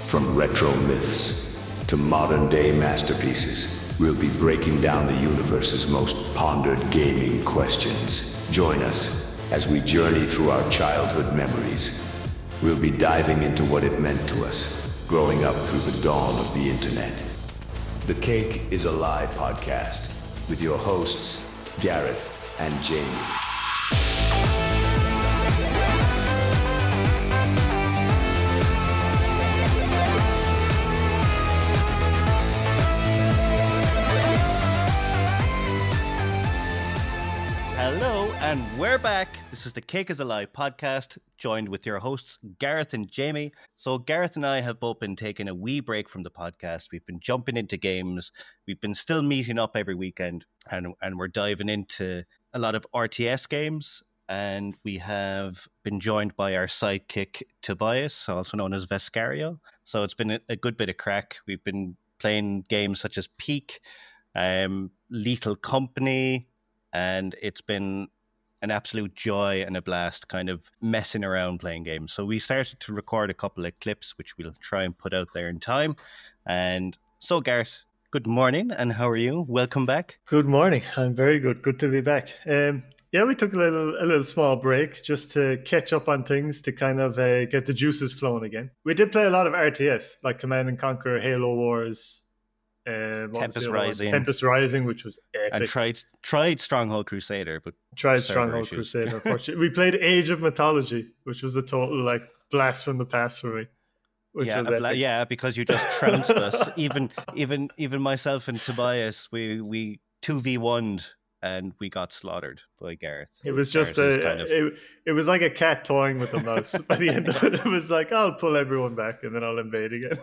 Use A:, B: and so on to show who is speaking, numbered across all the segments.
A: From retro myths to modern-day masterpieces, we'll be breaking down the universe's most pondered gaming questions. Join us as we journey through our childhood memories. We'll be diving into what it meant to us, growing up through the dawn of the internet. The Cake is a Lie podcast with your hosts, Gareth and Jamie.
B: Hello, and we're back. This is the Cake is a Lie podcast, joined with your hosts, Gareth and Jamie. So Gareth and I have both been taking a wee break from the podcast. We've been jumping into games. We've been still meeting up every weekend, and we're diving into a lot of RTS games. And we have been joined by our sidekick, Tobias, also known as Vescario. So it's been a good bit of crack. We've been playing games such as Peak, Lethal Company, and it's been an absolute joy and a blast kind of messing around playing games. So we started to record a couple of clips, which we'll try and put out there in time. And so, Gareth, good morning, and how are you? Welcome back.
C: Good morning. I'm very good. Good to be back. Yeah, we took a little small break just to catch up on things, to kind of get the juices flowing again. We did play a lot of RTS, like Command and Conquer, Halo Wars,
B: Tempest
C: Rising, which was epic.
B: And tried Stronghold Crusader, but
C: Stronghold Crusader. Unfortunately, we played Age of Mythology, which was a total blast from the past for me.
B: Because you just trounced us. Even myself and Tobias, we 2v1'd and we got slaughtered by Gareth.
C: It was just it was like a cat toying with a mouse. By the end of it was like, I'll pull everyone back and then I'll invade again.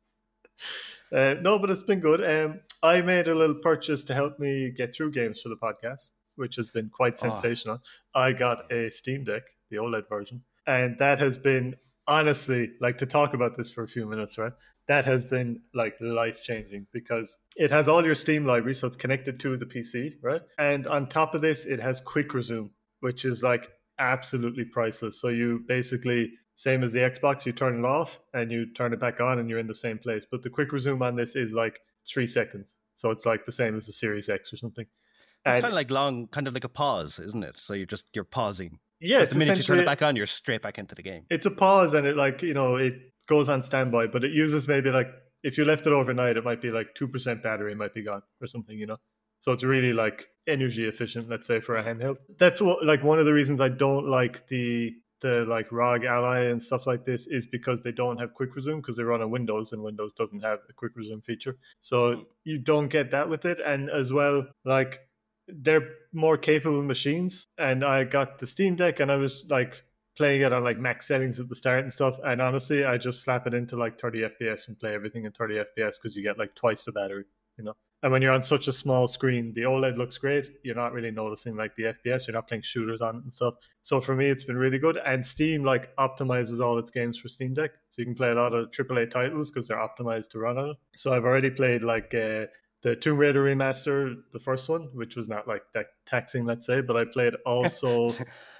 C: No, but it's been good. I made a little purchase to help me get through games for the podcast, which has been quite sensational. I got a Steam Deck, the OLED version, and that has been, honestly, to talk about this for a few minutes, right? That has been life-changing because it has all your Steam library, so it's connected to the PC, right? And on top of this, it has Quick Resume, which is absolutely priceless. So you basically, same as the Xbox, you turn it off and you turn it back on and you're in the same place. But the Quick Resume on this is 3 seconds. So it's the same as the Series X or something.
B: It's kind of like a pause, isn't it? So you're pausing.
C: Yeah,
B: but the minute you turn it back on, you're straight back into the game.
C: It's a pause, and it goes on standby, but it uses maybe if you left it overnight, it might be 2% battery might be gone or something, So it's really energy efficient, let's say, for a handheld. That's what one of the reasons I don't like the ROG Ally and stuff like this is because they don't have Quick Resume, because they run on Windows and Windows doesn't have a Quick Resume feature. So you don't get that with it. And as well, they're more capable machines. And I got the Steam Deck and I was playing it on max settings at the start and stuff. And honestly, I just slap it into 30 FPS and play everything in 30 FPS because you get twice the battery, And when you're on such a small screen, the OLED looks great. You're not really noticing the FPS. You're not playing shooters on it and stuff. So for me, it's been really good. And Steam optimizes all its games for Steam Deck. So you can play a lot of AAA titles because they're optimized to run on it. So I've already played the Tomb Raider remaster, the first one, which was not that taxing, let's say. But I played also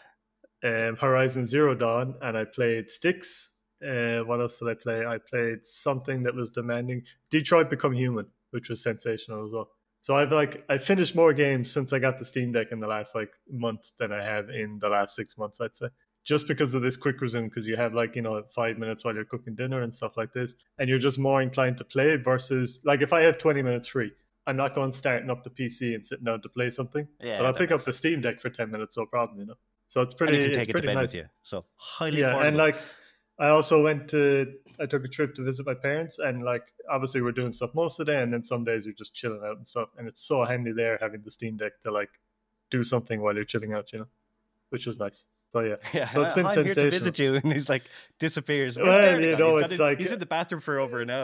C: Horizon Zero Dawn, and I played Styx. What else did I play? I played something that was demanding. Detroit Become Human, which was sensational as well. So I've finished more games since I got the Steam Deck in the last month than I have in the last 6 months, I'd say. Just because of this Quick Resume, because you have 5 minutes while you're cooking dinner and stuff like this, and you're just more inclined to play versus if I have 20 minutes free, I'm not going starting up the PC and sitting down to play something. Yeah, but I'll pick up the Steam Deck for 10 minutes, no problem, So it's pretty.
B: And you can take it to bed
C: nice.
B: with you. So highly portable.
C: And I also I took a trip to visit my parents, and obviously we're doing stuff most of the day, and then some days you're just chilling out and stuff, and it's so handy there having the Steam Deck to do something while you're chilling out, which was nice. So yeah. So it's been
B: I'm
C: sensational.
B: Here to visit you, and he's disappears.
C: Well,
B: he's in the bathroom for over an hour.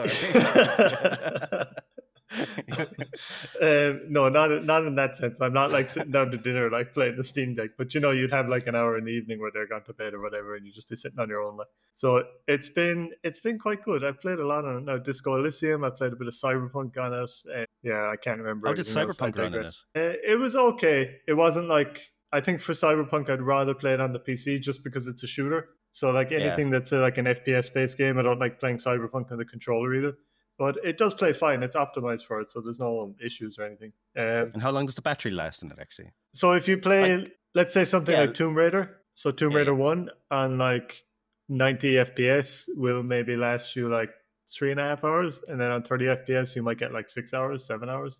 C: No, not in that sense. I'm not sitting down to dinner playing the Steam Deck, but you'd have an hour in the evening where they're gone to bed or whatever, and you just be sitting on your own. So it's been quite good. I've played a lot on it now. Disco Elysium. I played a bit of Cyberpunk on it. Yeah, I can't remember.
B: How did Cyberpunk run on it?
C: It was okay. It wasn't I think for Cyberpunk I'd rather play it on the PC just because it's a shooter. So like anything that's like an FPS based game, I don't like playing Cyberpunk on the controller either. But it does play fine. It's optimized for it, so there's no issues or anything.
B: And how long does the battery last in it, actually?
C: So if you play, let's say something like Tomb Raider, so Tomb Raider 1 on like 90 FPS will maybe last you like 3.5 hours, and then on 30 FPS you might get like 6 hours, 7 hours.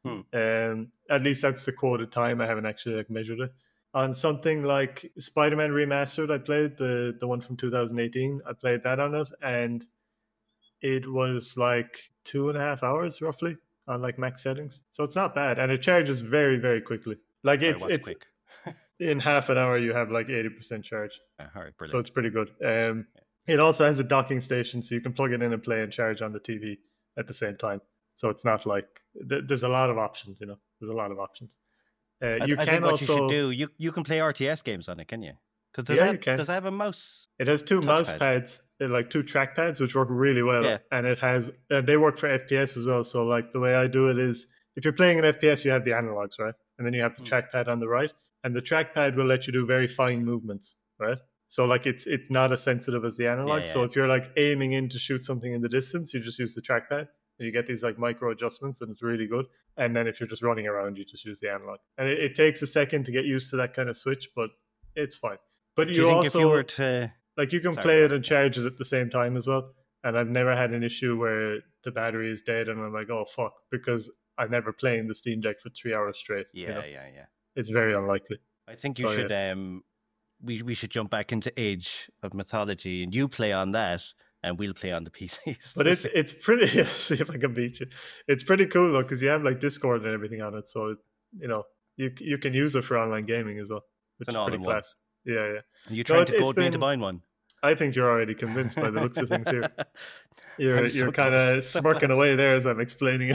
C: At least that's the quoted time. I haven't actually like measured it. On something like Spider-Man Remastered, I played the one from 2018. I played that on it, and it was like 2.5 hours roughly on like max settings. So it's not bad, and it charges very, very quickly. Like it's
B: quick.
C: In half an hour you have like 80% charge.
B: All right, brilliant.
C: So it's pretty good. It also has a docking station, so you can plug it in and play and charge on the TV at the same time. So it's not like there's a lot of options. There's a lot of options.
B: I think what you should do, you can play RTS games on it, can you? Because
C: you can.
B: Does it have a mouse?
C: It has two mouse pads, like two track pads, which work really well. And it has they work for FPS as well. So like the way I do it is, if you're playing an FPS, you have the analogs, right? And then you have the trackpad on the right. And the trackpad will let you do very fine movements, right? So like it's not as sensitive as the analog. So if you're like aiming in to shoot something in the distance, you just use the trackpad. And you get these like micro adjustments, and it's really good. And then if you're just running around, you just use the analog. And it takes a second to get used to that kind of switch, but it's fine. But you also,
B: if you were to...
C: like you can play it and charge it at the same time as well. And I've never had an issue where the battery is dead and I'm like, oh fuck, because I'm never playing the Steam Deck for 3 hours straight.
B: Yeah.
C: It's very unlikely.
B: I think you should we should jump back into Age of Mythology, and you play on that and we'll play on the PCs.
C: But it's pretty, see if I can beat you. It's pretty cool though, because you have like Discord and everything on it. So, you can use it for online gaming as well, which is pretty class. Yeah.
B: And you trying to goad me into buying one?
C: I think you're already convinced by the looks of things here. You're kind of smirking away there as I'm explaining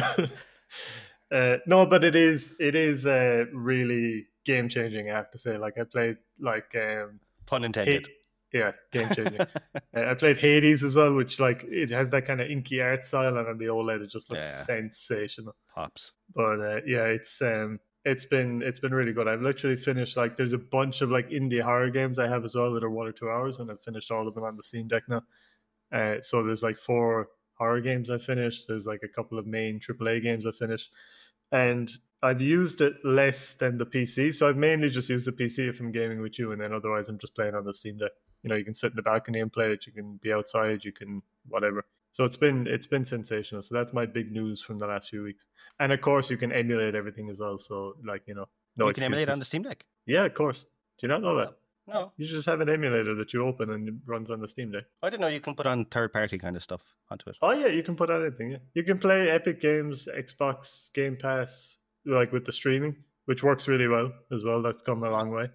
C: it. No, but it is really game changing. I have to say, like I played like
B: pun intended.
C: Game changing. I played Hades as well, which like it has that kind of inky art style, and on the OLED it just looks sensational.
B: Pops.
C: But it's been really good. I've literally finished like there's a bunch of like indie horror games I have as well that are 1 or 2 hours, and I've finished all of them on the Steam Deck now. So there's like 4 horror games I finished. There's like a couple of main AAA games I finished, and I've used it less than the PC. So I've mainly just used the PC if I'm gaming with you, and then otherwise I'm just playing on the Steam Deck. You can sit in the balcony and play it. You can be outside. You can whatever. So it's been sensational. So that's my big news from the last few weeks. And of course, you can emulate everything as well. So like no
B: you
C: excuses.
B: can emulate on the Steam Deck.
C: Yeah, of course. Do you not know that?
B: No.
C: You just have an emulator that you open and it runs on the Steam Deck.
B: I didn't know you can put on third-party kind of stuff onto it.
C: Oh yeah, you can put on anything. Yeah, you can play Epic Games, Xbox Game Pass, like with the streaming, which works really well as well. That's come a long way.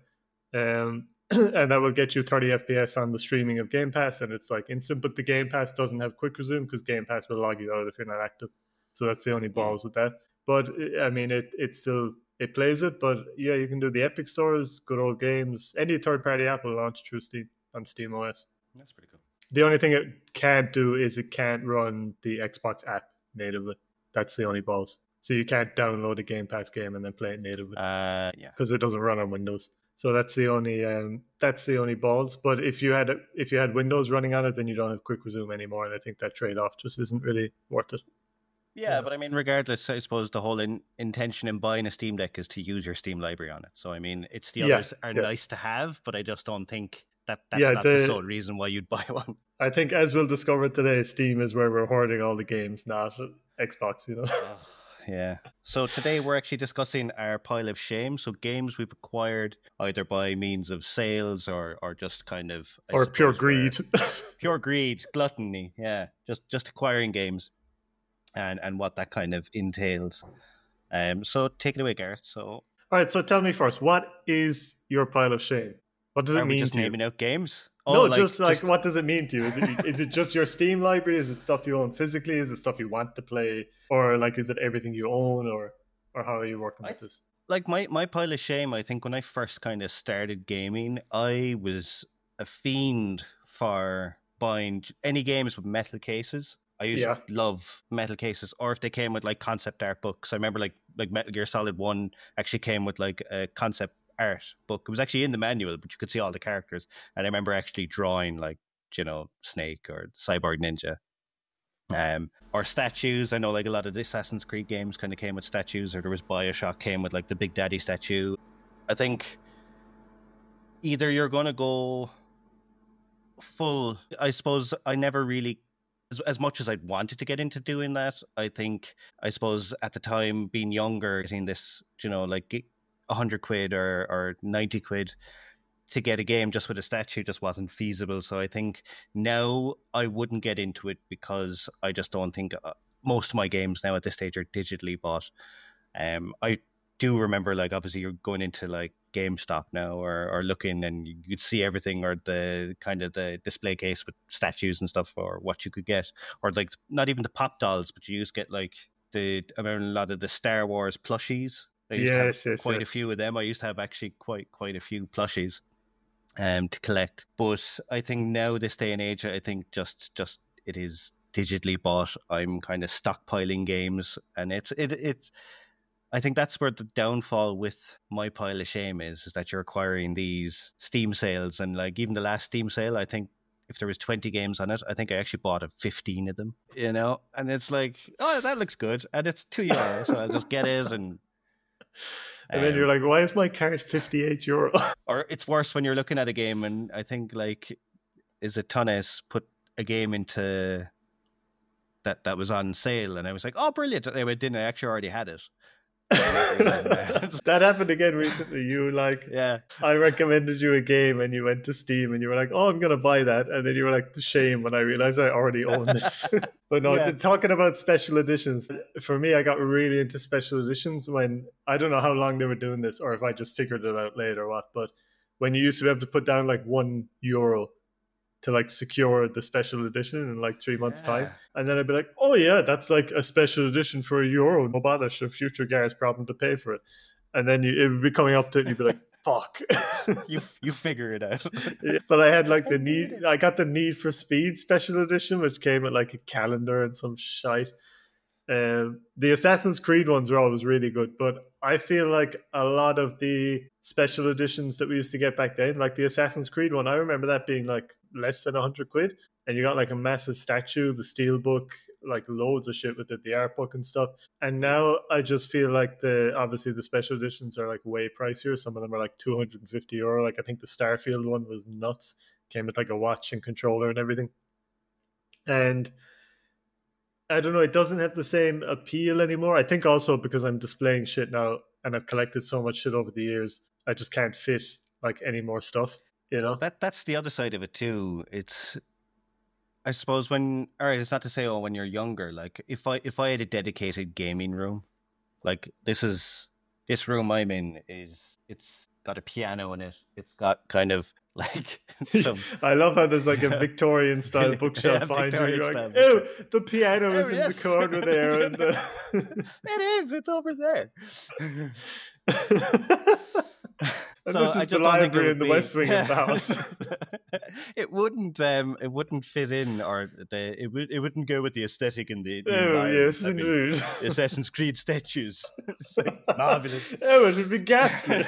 C: And that will get you 30 FPS on the streaming of Game Pass, and it's like instant. But the Game Pass doesn't have quick resume because Game Pass will log you out if you're not active. So that's the only balls with that. But I mean, it still plays it. But yeah, you can do the Epic stores, good old games. Any third party app will launch through Steam on Steam OS.
B: That's pretty cool.
C: The only thing it can't do is it can't run the Xbox app natively. That's the only balls. So you can't download a Game Pass game and then play it natively. Because it doesn't run on Windows. So that's the only balls. But if you had Windows running on it, then you don't have quick resume anymore, and I think that trade off just isn't really worth it.
B: Yeah, but I mean, regardless, I suppose the whole intention in buying a Steam Deck is to use your Steam library on it. So I mean, it's the others are nice to have, but I just don't think that's not the sole reason why you'd buy one.
C: I think, as we'll discover today, Steam is where we're hoarding all the games, not Xbox.
B: Yeah. So today we're actually discussing our pile of shame. So games we've acquired either by means of sales or just kind of...
C: or pure greed.
B: Pure greed, gluttony, yeah. Just acquiring games and what that kind of entails. So take it away, Gareth. So,
C: all right, so tell me first, what is your pile of shame? What does it mean to you? Are we just naming
B: out games?
C: No, just what does it mean to you? Is it just your Steam library? Is it stuff you own physically? Is it stuff you want to play? Or like, is it everything you own? Or how are you working with this?
B: Like my pile of shame, I think when I first kind of started gaming, I was a fiend for buying any games with metal cases. I used to love metal cases, or if they came with like concept art books. I remember like Metal Gear Solid 1 actually came with like a concept art book. It was actually in the manual, but you could see all the characters. And I remember actually drawing like, Snake or Cyborg Ninja. Or statues. I know like a lot of the Assassin's Creed games kind of came with statues, or there was BioShock came with like the Big Daddy statue. I think either you're going to go full, I suppose I never really, as much as I wanted to get into doing that, I suppose at the time being younger, getting this, like 100 quid or 90 quid to get a game just with a statue just wasn't feasible. So I think now I wouldn't get into it because I just don't think most of my games now at this stage are digitally bought. I do remember, like, obviously you're going into like GameStop now or looking and you'd see everything, or the kind of the display case with statues and stuff for what you could get, or like not even the pop dolls, but you used to get like I remember a lot of the Star Wars plushies. I used to have quite a few of them. I used to have actually quite a few plushies to collect. But I think now, this day and age, I think just it is digitally bought. I'm kind of stockpiling games, and it's I think that's where the downfall with my pile of shame is that you're acquiring these Steam sales. And like even the last Steam sale, I think if there was 20 games on it, I think I actually bought 15 of them, and it's like, oh, that looks good. And it's €2, so I'll just get it. And
C: then you're like, why is my card €58?
B: Or it's worse when you're looking at a game, and I think like, is it Tunes put a game into that was on sale, and I was like, oh, brilliant. And I didn't, I actually already had it.
C: That happened again recently. I recommended you a game and you went to Steam and you were like, oh, I'm gonna buy that, and then you were like, the shame, when I realized I already own this. But no, talking about special editions, for me, I got really into special editions when, I don't know how long they were doing this or if I just figured it out later or what, but when you used to be able to put down like €1 to like secure the special edition in like 3 months' time. And then I'd be like, oh yeah, that's like a special edition for €1. No bother, sure, future Gar's problem to pay for it. And then it would be coming up to it and you'd be like, fuck.
B: You figure it out.
C: But I had like I got the Need for Speed special edition, which came with like a calendar and some shite. The Assassin's Creed ones are always really good, but I feel like a lot of the special editions that we used to get back then, like the Assassin's Creed one, I remember that being like less than 100 quid, and you got like a massive statue, the steel book, like loads of shit with it, the art book and stuff. And now I just feel like obviously the special editions are like way pricier. Some of them are like €250. Like I think the Starfield one was nuts, came with like a watch and controller and everything. And I don't know, it doesn't have the same appeal anymore. I think also because I'm displaying shit now and I've collected so much shit over the years, I just can't fit like any more stuff, That's
B: the other side of it too. It's, I suppose, it's not to say, when you're younger, like if I had a dedicated gaming room, like this room I'm in it's got a piano in it. It's got kind of like some...
C: I love how there's like a Victorian style bookshelf behind you. You're like, ew, the piano is in the corner there. And
B: It is. It's over there.
C: And so this is the library in the West Wing of the house.
B: It wouldn't fit in, or it wouldn't go with the aesthetic and the
C: yes, indeed.
B: Assassin's Creed statues. It's like marvelous.
C: Oh, it would be ghastly.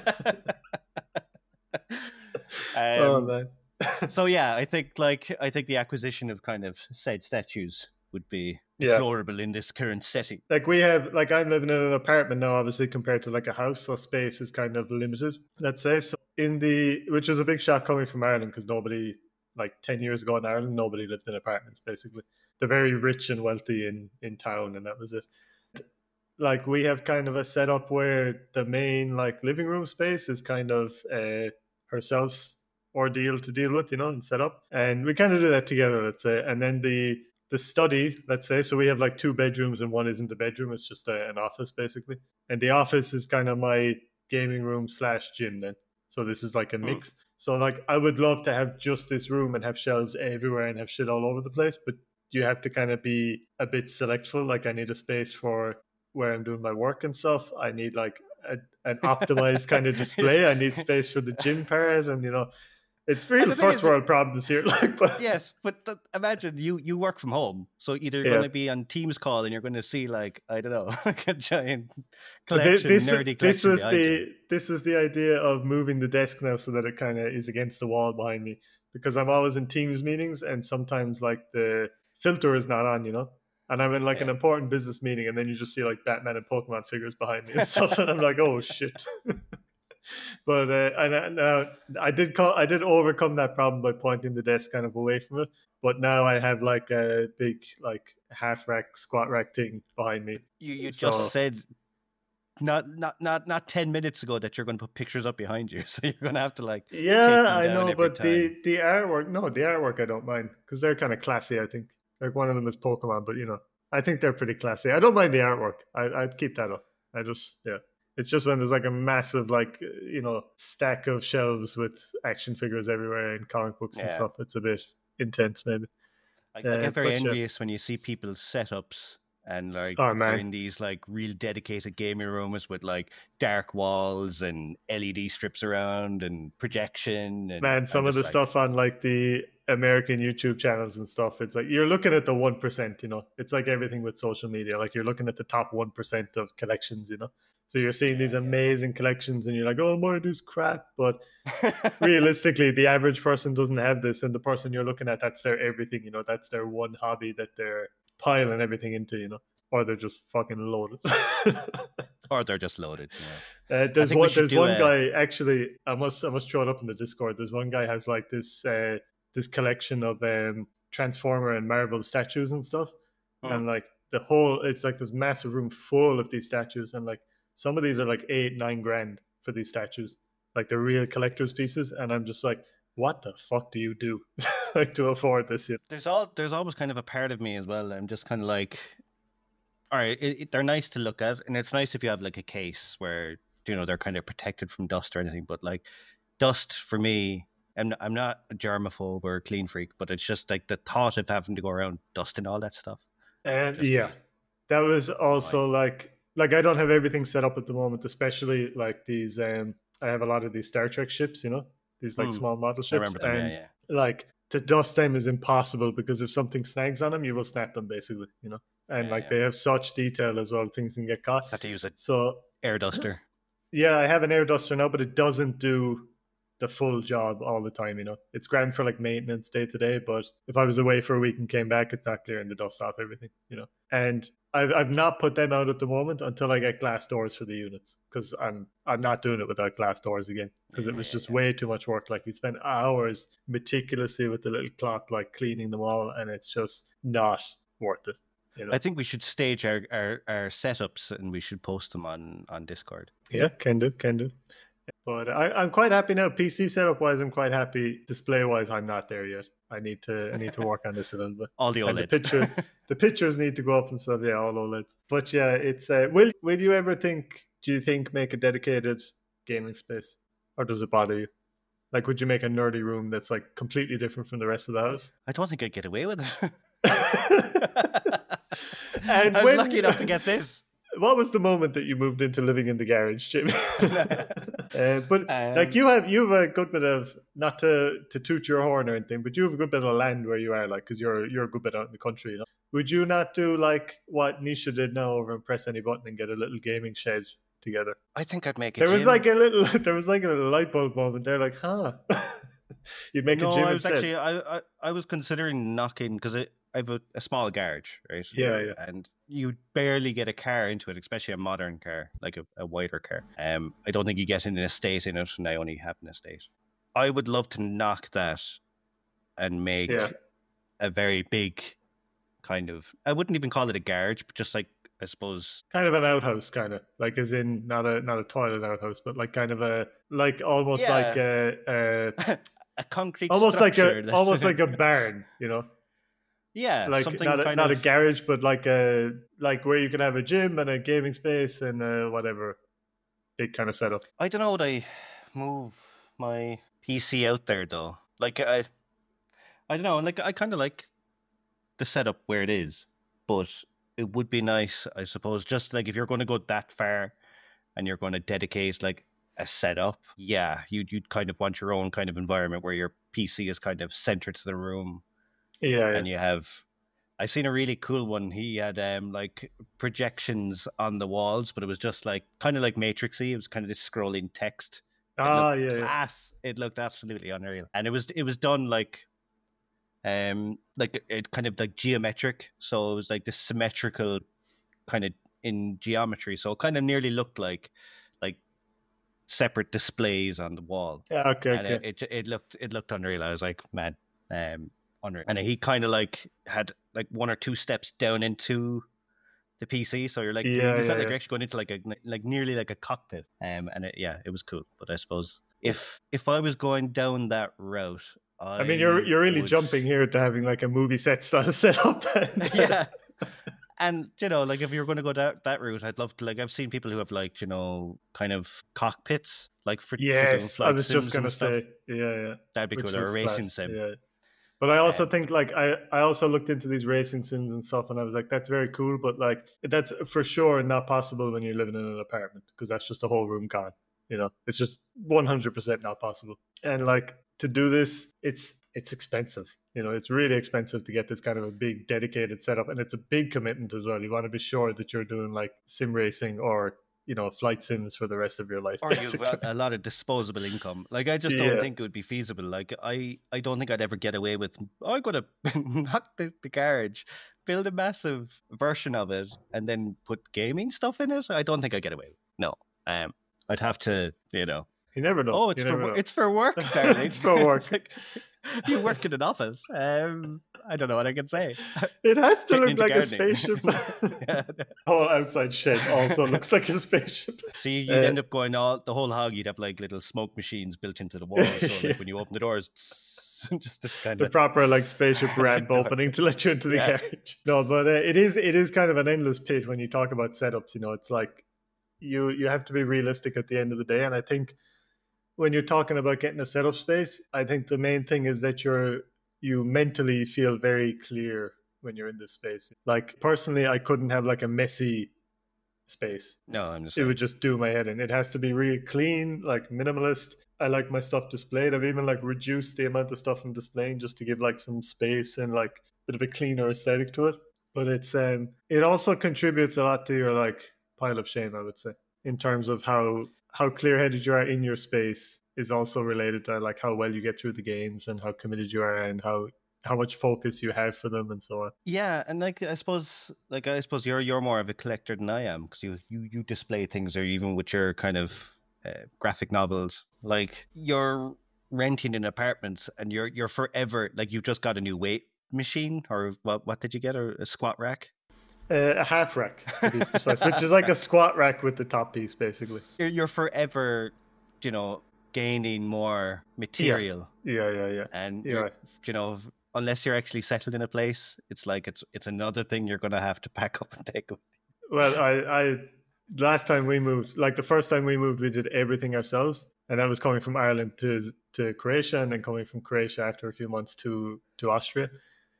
C: Oh man.
B: So yeah, I think the acquisition of kind of said statues would be deplorable in this current setting.
C: Like I'm living in an apartment now, obviously, compared to like a house, so space is kind of limited, let's say. So which is a big shock coming from Ireland, because nobody, like 10 years ago in Ireland, nobody lived in apartments, basically. The very rich and wealthy in town, and that was it. Like we have kind of a setup where the main like living room space is kind of herself's ordeal to deal with, and set up. And we kind of do that together, let's say. And then the study, let's say, so we have like 2 bedrooms and one isn't a bedroom, it's just an office basically. And the office is kind of my gaming room / gym then. So this is like a mix. So like I would love to have just this room and have shelves everywhere and have shit all over the place, but you have to kind of be a bit selectful. Like I need a space for where I'm doing my work and stuff. I need like an optimized kind of display. I need space for the gym part, and It's
B: And
C: real
B: the thing
C: first
B: is,
C: world problems here. Like, but
B: yes, but imagine you work from home, so either you're
C: yeah.
B: going to be on Teams call and you're going to see like I don't know, like a giant
C: But
B: nerdy
C: this
B: collection
C: was
B: behind you.
C: the idea of moving the desk now so that it kind of is against the wall behind me, because I'm always in Teams meetings and sometimes like the filter is not on, and I'm in like an
B: Yeah.
C: important business meeting, and then you just see like Batman and Pokemon figures behind me and stuff, and I'm like, oh shit. But I did overcome that problem by pointing the desk kind of away from it. But now I have like a big like half rack squat rack thing behind me.
B: You
C: So
B: just said not 10 minutes ago that you're going to put pictures up behind you, so you're going to have to like take
C: yeah,
B: them
C: I
B: down
C: know,
B: every
C: but
B: time.
C: the artwork, no, the artwork I don't mind because they're kind of classy. I think like one of them is Pokemon, but I think they're pretty classy. I don't mind the artwork. I'd keep that up. I just It's just when there's like a massive like stack of shelves with action figures everywhere and comic books and
B: Yeah.
C: stuff. It's a bit intense, maybe.
B: I get very
C: But yeah.
B: envious when you see people's setups and like
C: Oh,
B: they're
C: man.
B: in these like real dedicated gaming rooms with like dark walls and LED strips around and projection. And
C: Man, some
B: I'm
C: of the
B: just like,
C: stuff on like the American YouTube channels and stuff, it's like you're looking at the 1%, It's like everything with social media. Like you're looking at the top 1% of collections. So you're seeing these amazing collections and you're like, oh, mine is crap. But realistically, the average person doesn't have this. And the person you're looking at, that's their everything, That's their one hobby that they're piling everything into, Or they're just fucking loaded.
B: or they're just loaded. Yeah.
C: There's
B: think we
C: one.
B: should
C: There's
B: do
C: one
B: a-
C: guy actually. I must throw it up in the Discord. There's one guy has like this collection of Transformer and Marvel statues and stuff, and like it's like this massive room full of these statues, and like some of these are like 8-9 grand for these statues, like the real collector's pieces, and I'm just like, what the fuck do you do like to afford this?
B: There's always kind of a part of me as well. I'm just kind of like, all right, they're nice to look at, and it's nice if you have like a case where they're kind of protected from dust or anything. But like dust for me, I'm not a germaphobe or a clean freak, but it's just like the thought of having to go around dusting all that stuff.
C: And that was also like I don't have everything set up at the moment, especially like these. I have a lot of these Star Trek ships, these like small model ships,
B: I remember them,
C: and
B: yeah.
C: like to dust them is impossible because if something snags on them, you will snap them basically, And they have such detail as well, things can get caught.
B: Have to use it.
C: So
B: Air duster.
C: Yeah, I have an air duster now, but it doesn't do the full job all the time. It's grand for like maintenance day to day, but if I was away for a week and came back, it's not clearing the dust off everything. And I've not put them out at the moment until I get glass doors for the units, because I'm not doing it without glass doors again, because it was just way too much work. Like we spent hours meticulously with the little cloth, like cleaning them all, and it's just not worth it.
B: I think we should stage our setups and we should post them on Discord.
C: Yeah, can do. But I'm quite happy now. PC setup wise, I'm quite happy. Display wise, I'm not there yet. I need to work on this a little bit.
B: All the OLEDs.
C: The pictures need to go up and stuff. Yeah, all OLEDs. But yeah, it's will you ever think? Do you think make a dedicated gaming space, or does it bother you? Like, would you make a nerdy room that's like completely different from the rest of the house?
B: I don't think I'd get away with it.
C: And
B: I was lucky enough to get this.
C: What was the moment that you moved into living in the garage, Jimmy? But like you have a good bit of, not to toot your horn or anything, but you have a good bit of land where you are, like, because you're a good bit out in the country. Would you not do like what Nisha did now over and press any button and get a little gaming shed together?
B: I think I'd make it.
C: There was like a little light bulb moment there, like, huh? You'd make a gym instead.
B: I was considering knocking, because I have a small garage, right?
C: Yeah.
B: And you barely get a car into it, especially a modern car, like a wider car. I don't think you get an estate in it, and I only have an estate. I would love to knock that and make a very big kind of, I wouldn't even call it a garage, but just like, I suppose,
C: kind of an outhouse, kind of like, as in not a toilet outhouse, but like kind of almost like a
B: concrete
C: almost
B: structure.
C: like a barn,
B: Yeah,
C: like
B: something
C: not a garage, but like where you can have a gym and a gaming space and whatever big kind of setup.
B: I don't know, would I move my PC out there though? Like I don't know. Like I kind of like the setup where it is, but it would be nice, I suppose, just like if you're going to go that far and you're going to dedicate like a setup, yeah, you'd kind of want your own kind of environment where your PC is kind of centered to the room,
C: Yeah, yeah.
B: and you have. I seen a really cool one. He had like projections on the walls, but it was just like kind of like Matrixy. It was kind of this scrolling text. It
C: Ah,
B: looked
C: yeah, yeah.
B: class. It looked absolutely unreal, and it was done like it kind of like geometric. So it was like this symmetrical kind of in geometry. So it kind of nearly looked like separate displays on the wall,
C: Yeah, okay,
B: and
C: okay.
B: it looked unreal. I was like, man, unreal. And he kind of like had like one or two steps down into the PC, so you're like you
C: Yeah,
B: felt
C: yeah,
B: like
C: yeah.
B: you're actually going into like nearly like a cockpit. And it was cool. But I suppose if I was going down that route,
C: I mean, you're really
B: would,
C: jumping here to having like a movie set style setup.
B: yeah. And like if you're going to go that route, I'd love to. Like I've seen people who have like kind of cockpits like for doing
C: Yes, I
B: flight
C: was just
B: sims
C: gonna
B: and stuff.
C: say, yeah.
B: That'd be
C: Which
B: cool. Or a
C: looks
B: racing
C: class.
B: sim.
C: Yeah. But I also
B: Um,
C: think like I also looked into these racing sims and stuff, and I was like, that's very cool, but like that's for sure not possible when you're living in an apartment because that's just a whole room gone. It's just 100% not possible. And like to do this, it's expensive. It's really expensive to get this kind of a big dedicated setup, and it's a big commitment as well. You want to be sure that you're doing like sim racing or flight sims for the rest of your life.
B: or you've got a lot of disposable income. Like I just don't
C: Yeah.
B: think it would be feasible. Like I don't think I'd ever get away with. I'm gonna knock the garage, build a massive version of it, and then put gaming stuff in it. I don't think I'd get away with. No, I'd have to,
C: You never know.
B: Oh,
C: You never know.
B: it's for work, darling.
C: It's for work.
B: It's like, you work in an office. I don't know what I can say.
C: It has to
B: Getting
C: look
B: into
C: like a
B: gardening.
C: spaceship.
B: Yeah.
C: Whole outside shed also looks like a spaceship.
B: So you'd end up going the whole hog. You'd have like little smoke machines built into the walls. So like when you open the doors, just this kind
C: The
B: of
C: proper like spaceship ramp opening to let you into the
B: Yeah.
C: garage. No, but it is kind of an endless pit when you talk about setups. It's like you have to be realistic at the end of the day, and I think when you're talking about getting a setup space, I think the main thing is that you mentally feel very clear when you're in this space. Like personally, I couldn't have like a messy space.
B: No, I'm just
C: It
B: saying.
C: would just do my head in. It has to be really clean, like minimalist. I like my stuff displayed. I've even like reduced the amount of stuff I'm displaying just to give like some space and like a bit of a cleaner aesthetic to it. But it also contributes a lot to your like pile of shame, I would say, in terms of how clear-headed you are in your space is also related to like how well you get through the games and how committed you are and how much focus you have for them and so on.
B: Yeah, and like I suppose you're more of a collector than I am because you display things, or even with your kind of graphic novels, like you're renting in apartments and you're forever like you've just got a new weight machine, or what did you get, or a squat rack?
C: A half rack, to be precise, which is like a squat rack with the top piece, basically.
B: You're forever, gaining more material.
C: Yeah.
B: And
C: Yeah.
B: unless you're actually settled in a place, it's like it's another thing you're gonna have to pack up and take with.
C: Well, I last time we moved, like the first time we moved, we did everything ourselves, and that was coming from Ireland to Croatia, and then coming from Croatia after a few months to Austria.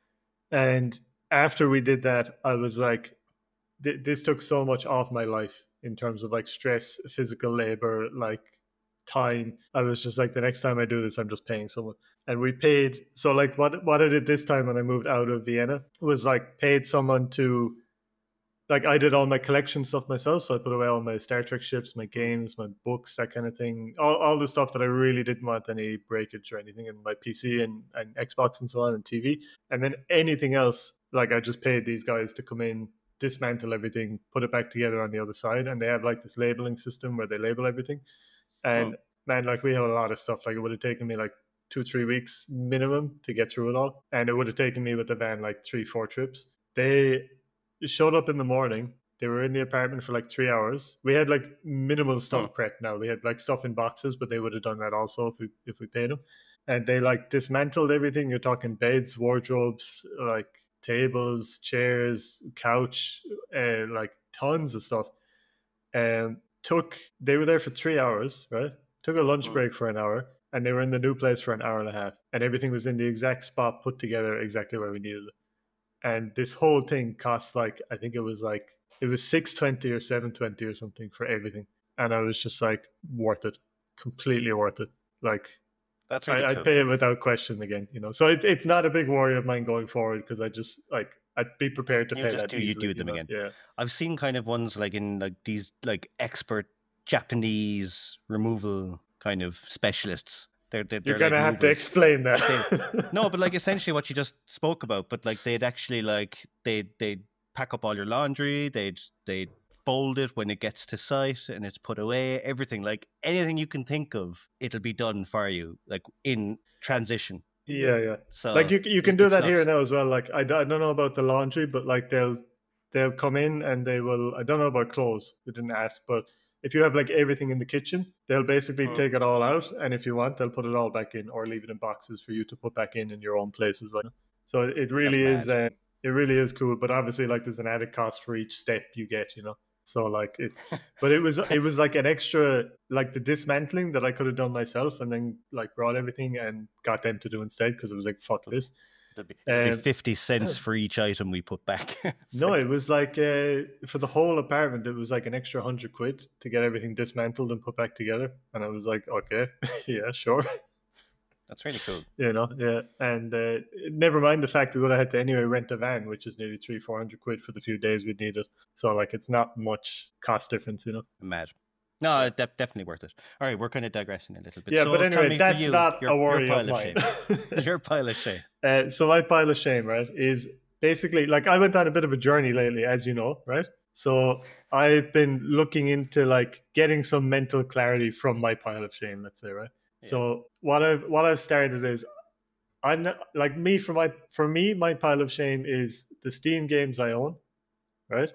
C: And after we did that, I was like, this took so much off my life in terms of like stress, physical labor, like time. I was just like, the next time I do this, I'm just paying someone. And we paid. So like what I did this time when I moved out of Vienna was like paid someone to, like I did all my collection stuff myself. So I put away all my Star Trek ships, my games, my books, that kind of thing. All the stuff that I really didn't want any breakage or anything in my PC and Xbox and so on and TV. And then anything else, like I just paid these guys to come in, dismantle everything, put it back together on the other side. And they have like this labeling system where they label everything. And man, like we have a lot of stuff. Like it would have taken me like 2-3 weeks minimum to get through it all. And it would have taken me with the van like 3-4 trips. They showed up in the morning. They were in the apartment for like 3 hours. We had like minimal stuff prepped now. We had like stuff in boxes, but they would have done that also if we paid them. And they like dismantled everything. You're talking beds, wardrobes, like tables, chairs, couch, like tons of stuff. They were there for 3 hours, right? Took a lunch break for an hour, and they were in the new place for an hour and a half. And everything was in the exact spot, put together exactly where we needed it. And this whole thing cost like, I think it was $620 or $720 or something for everything. And I was just like, worth it. completely worth it. Like,
B: That's really cool.
C: I'd pay it without question again, So it's not a big worry of mine going forward because I just like I'd be prepared to pay that easily.
B: You do them again.
C: Yeah,
B: I've seen kind of ones like in like these like expert Japanese removal kind of specialists. They're
C: You're gonna have to explain that.
B: No, but like essentially what you just spoke about. But like they'd actually like they'd pack up all your laundry. They'd fold it when it gets to site and it's put away. Everything, like anything you can think of, it'll be done for you, like in transition.
C: Yeah. So like you can do that here now as well. Like I don't know about the laundry, but like they'll come in and they will. I don't know about clothes. We didn't ask, but if you have like everything in the kitchen, they'll basically take it all out, and if you want, they'll put it all back in or leave it in boxes for you to put back in your own places. Like, so it really is. It really is cool, but obviously, like there's an added cost for each step you get. So like but it was like an extra, like the dismantling that I could have done myself, and then like brought everything and got them to do instead because it was like fuck this.
B: It'd be 50 cents for each item we put back.
C: No, it was like for the whole apartment, it was like an extra £100 to get everything dismantled and put back together, and I was like, okay, yeah, sure.
B: That's really cool.
C: Yeah. And never mind the fact we would have had to anyway rent a van, which is nearly £300-400 for the few days we needed. So like it's not much cost difference,
B: Mad. No, definitely worth it. All right, we're kind of digressing a little bit.
C: Yeah, so but anyway, that's not a worry of mine.
B: Your pile of shame.
C: So my pile of shame, right, is basically like I went on a bit of a journey lately, as you know, right? So I've been looking into like getting some mental clarity from my pile of shame, let's say, right? Yeah. So what I've started is I'm not, like for me my pile of shame is the Steam games I own, right?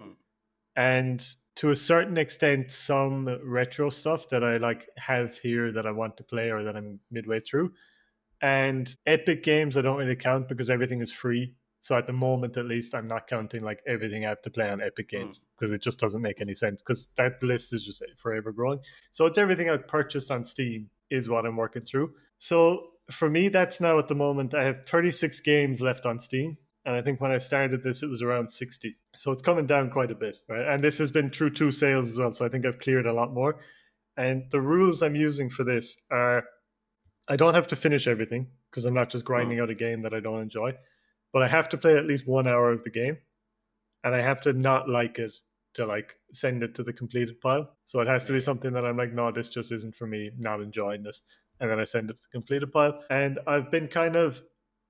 C: And to a certain extent some retro stuff that I like have here that I want to play or that I'm midway through. And Epic Games I don't really count because everything is free. So at the moment, at least, I'm not counting like everything I have to play on Epic Games because it just doesn't make any sense because that list is just forever growing. So it's everything I've purchased on Steam is what I'm working through. So for me, that's now at the moment, I have 36 games left on Steam. And I think when I started this, it was around 60. So it's coming down quite a bit, right? And this has been through 2 sales as well. So I think I've cleared a lot more. And the rules I'm using for this are I don't have to finish everything because I'm not just grinding out a game that I don't enjoy. But I have to play at least 1 hour of the game. And I have to not like it to like send it to the completed pile. So it has to be something that I'm like, no, this just isn't for me, not enjoying this. And then I send it to the completed pile. And I've been kind of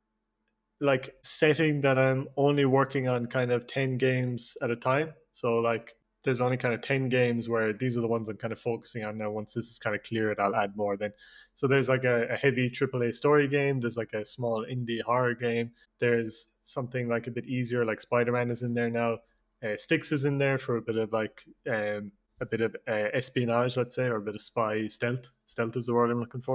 C: like setting that I'm only working on kind of 10 games at a time. So like there's only kind of 10 games where these are the ones I'm kind of focusing on now. Once this is kind of cleared, I'll add more then. So there's like a heavy AAA story game. There's like a small indie horror game. There's something like a bit easier, like Spider-Man is in there now. Styx is in there for a bit of like a bit of espionage, let's say, or a bit of spy stealth. Stealth is the word I'm looking for.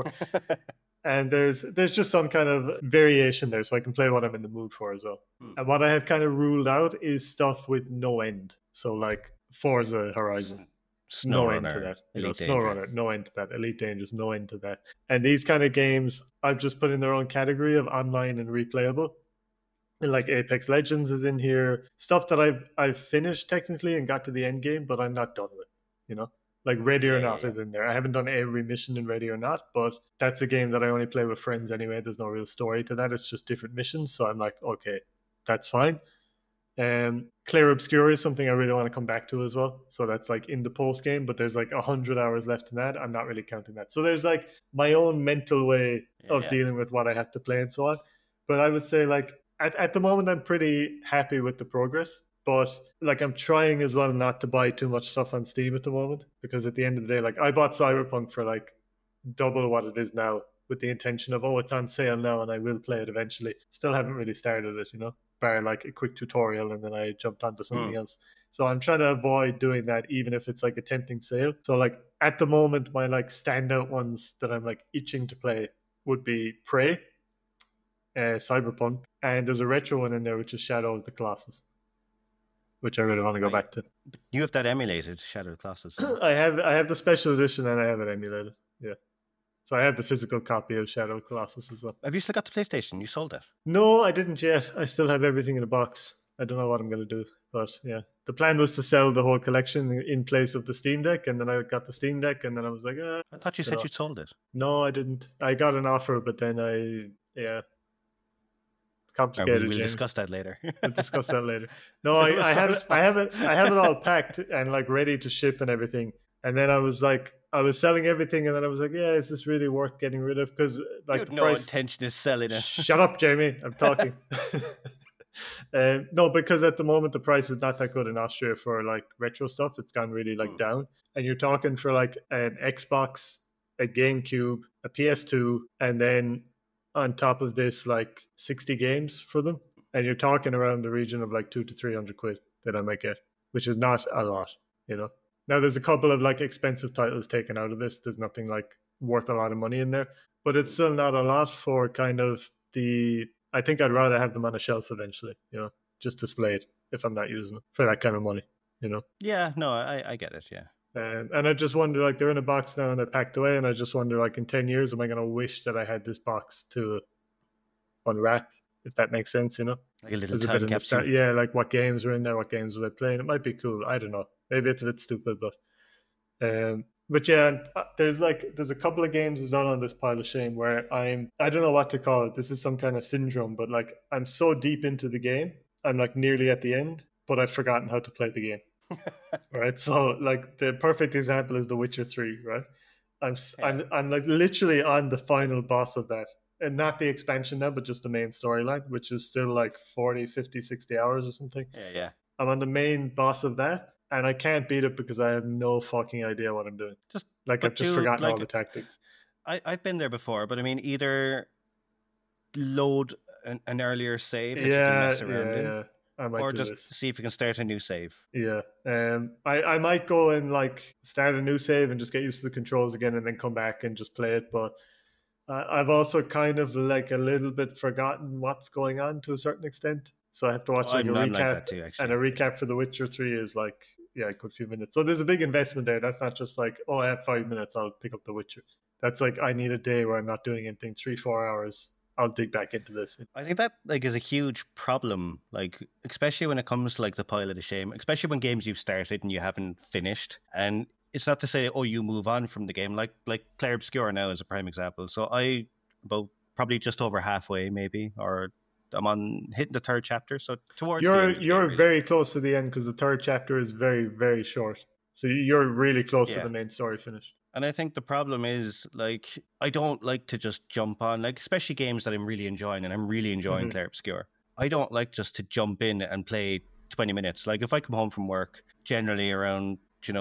C: And there's just some kind of variation there, so I can play what I'm in the mood for as well. And what I have kind of ruled out is stuff with no end. So like Forza Horizon, no end to that. SnowRunner, no end to that. Elite Dangerous, no end to that. And these kind of games, I've just put in their own category of online and replayable. And like Apex Legends is in here. Stuff that I've finished technically and got to the end game, but I'm not done with, Like Ready or Not is in there. I haven't done every mission in Ready or Not, but that's a game that I only play with friends anyway. There's no real story to that. It's just different missions. So I'm like, okay, that's fine. Clair Obscur is something I really want to come back to as well. So that's like in the post game, but there's like 100 hours left in that. I'm not really counting that. So there's like my own mental way of dealing with what I have to play and so on. But I would say like at the moment, I'm pretty happy with the progress. But like I'm trying as well not to buy too much stuff on Steam at the moment because at the end of the day, like I bought Cyberpunk for like double what it is now with the intention of, it's on sale now and I will play it eventually. Still haven't really started it, bar like a quick tutorial and then I jumped onto something else. So I'm trying to avoid doing that even if it's like a tempting sale. So like at the moment, my like standout ones that I'm like itching to play would be Prey, Cyberpunk, and there's a retro one in there which is Shadow of the Colossus, which I really want to go back to.
B: You have that emulated, Shadow of the Colossus.
C: I have the special edition and I have it emulated. Yeah. So I have the physical copy of Shadow of the Colossus as well.
B: Have you still got the PlayStation? You sold it?
C: No, I didn't yet. I still have everything in a box. I don't know what I'm going to do. But yeah, the plan was to sell the whole collection in place of the Steam Deck. And then I got the Steam Deck and then I was like,
B: I thought you said you sold it.
C: No, I didn't. I got an offer, but then complicated.
B: We'll discuss that later.
C: We'll discuss that later. No, I have it all packed and like ready to ship and everything. And then I was selling everything, and then I was like, yeah, is this really worth getting rid of? Because like the
B: no
C: price...
B: intention is selling it.
C: Shut up, Jamie. I'm talking. No, because at the moment the price is not that good in Austria for like retro stuff. It's gone really like down, and you're talking for like an Xbox, a GameCube, a PS2, and then on top of this, like 60 games for them. And you're talking around the region of like 200 to 300 quid that I might get, which is not a lot, you know. Now there's a couple of like expensive titles taken out of this. There's nothing like worth a lot of money in there, but it's still not a lot for kind of I think I'd rather have them on a shelf eventually, you know, just display it if I'm not using it for that kind of money, you know.
B: Yeah, no, I get it, yeah.
C: And I just wonder, like, they're in a box now and they're packed away, and I just wonder, like, in 10 years, am I going to wish that I had this box to unwrap, if that makes sense, you know?
B: Like a little time capsule.
C: Yeah, like what games are in there, what games are they playing? It might be cool. I don't know. Maybe it's a bit stupid, but yeah, there's a couple of games as well on this pile of shame where I don't know what to call it. This is some kind of syndrome, but like I'm so deep into the game, I'm like nearly at the end, but I've forgotten how to play the game. Right, so like the perfect example is The Witcher 3, right? I'm like literally on the final boss of that, and not the expansion now, but just the main storyline, which is still like 40, 50, 60 hours or something.
B: Yeah.
C: I'm on the main boss of that, and I can't beat it because I have no fucking idea what I'm doing. I've just forgotten all the tactics.
B: I've been there before, but I mean, either load an earlier save that you can mess around in.
C: I might
B: or just see if you can start a new save.
C: Yeah. I might go and like start a new save and just get used to the controls again and then come back and just play it. But I've also kind of like a little bit forgotten what's going on to a certain extent. So I have to watch a recap. Like that too, and a recap for The Witcher 3 is like, a good few minutes. So there's a big investment there. That's not just like, I have 5 minutes, I'll pick up The Witcher. That's like, I need a day where I'm not doing anything, 3-4 hours. I'll dig back into this.
B: I think that like is a huge problem, like especially when it comes to like the pile of the shame, especially when games you've started and you haven't finished. And it's not to say, you move on from the game. Like Clair Obscur now is a prime example. So I about probably just over halfway maybe, or I'm on hitting the third chapter. So towards
C: you're very close to the end because the third chapter is very, very short. So you're really close to the main story finished.
B: And I think the problem is, like, I don't like to just jump on, like, especially games that I'm really enjoying, and I'm really enjoying Clair Obscur. I don't like just to jump in and play 20 minutes. Like, if I come home from work, generally around,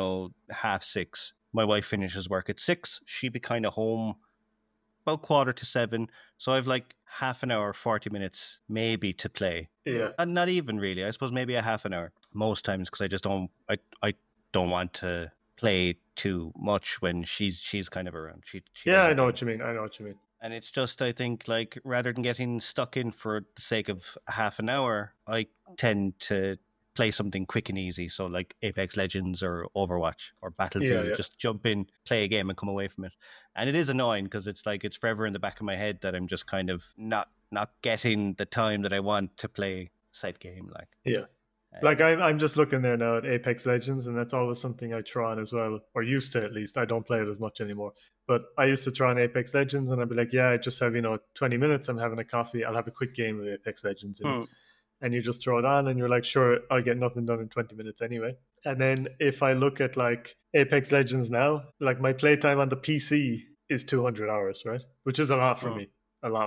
B: 6:30, my wife finishes work at 6. She'd be kind of home about 6:45. So I've like half an hour, 40 minutes maybe to play.
C: Yeah.
B: And not even really. I suppose maybe a half an hour most times because I just don't, I don't want to play too much when she's kind of around.
C: I know what you mean.
B: And it's just, I think, like, rather than getting stuck in for the sake of a half an hour, I tend to play something quick and easy. So like Apex Legends or Overwatch or Battlefield, just jump in, play a game and come away from it. And it is annoying because it's like, it's forever in the back of my head that I'm just kind of not getting the time that I want to play said game. Like,
C: like I'm just looking there now at Apex Legends, and that's always something I try on as well, or used to at least. I don't play it as much anymore, but I used to try on Apex Legends, and I'd be like, I just have 20 minutes. I'm having a coffee. I'll have a quick game of Apex Legends, and you just throw it on, and you're like, sure, I'll get nothing done in 20 minutes anyway. And then if I look at like Apex Legends now, like my playtime on the PC is 200 hours, right? Which is a lot for me.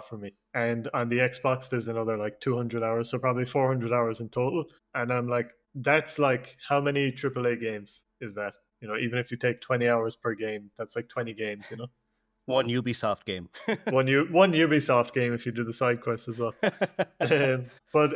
C: And on the Xbox there's another like 200 hours, so probably 400 hours in total. And I'm like, that's like, how many AAA games is that? Even if you take 20 hours per game, that's like 20 games.
B: One Ubisoft game.
C: one Ubisoft game if you do the side quests as well. But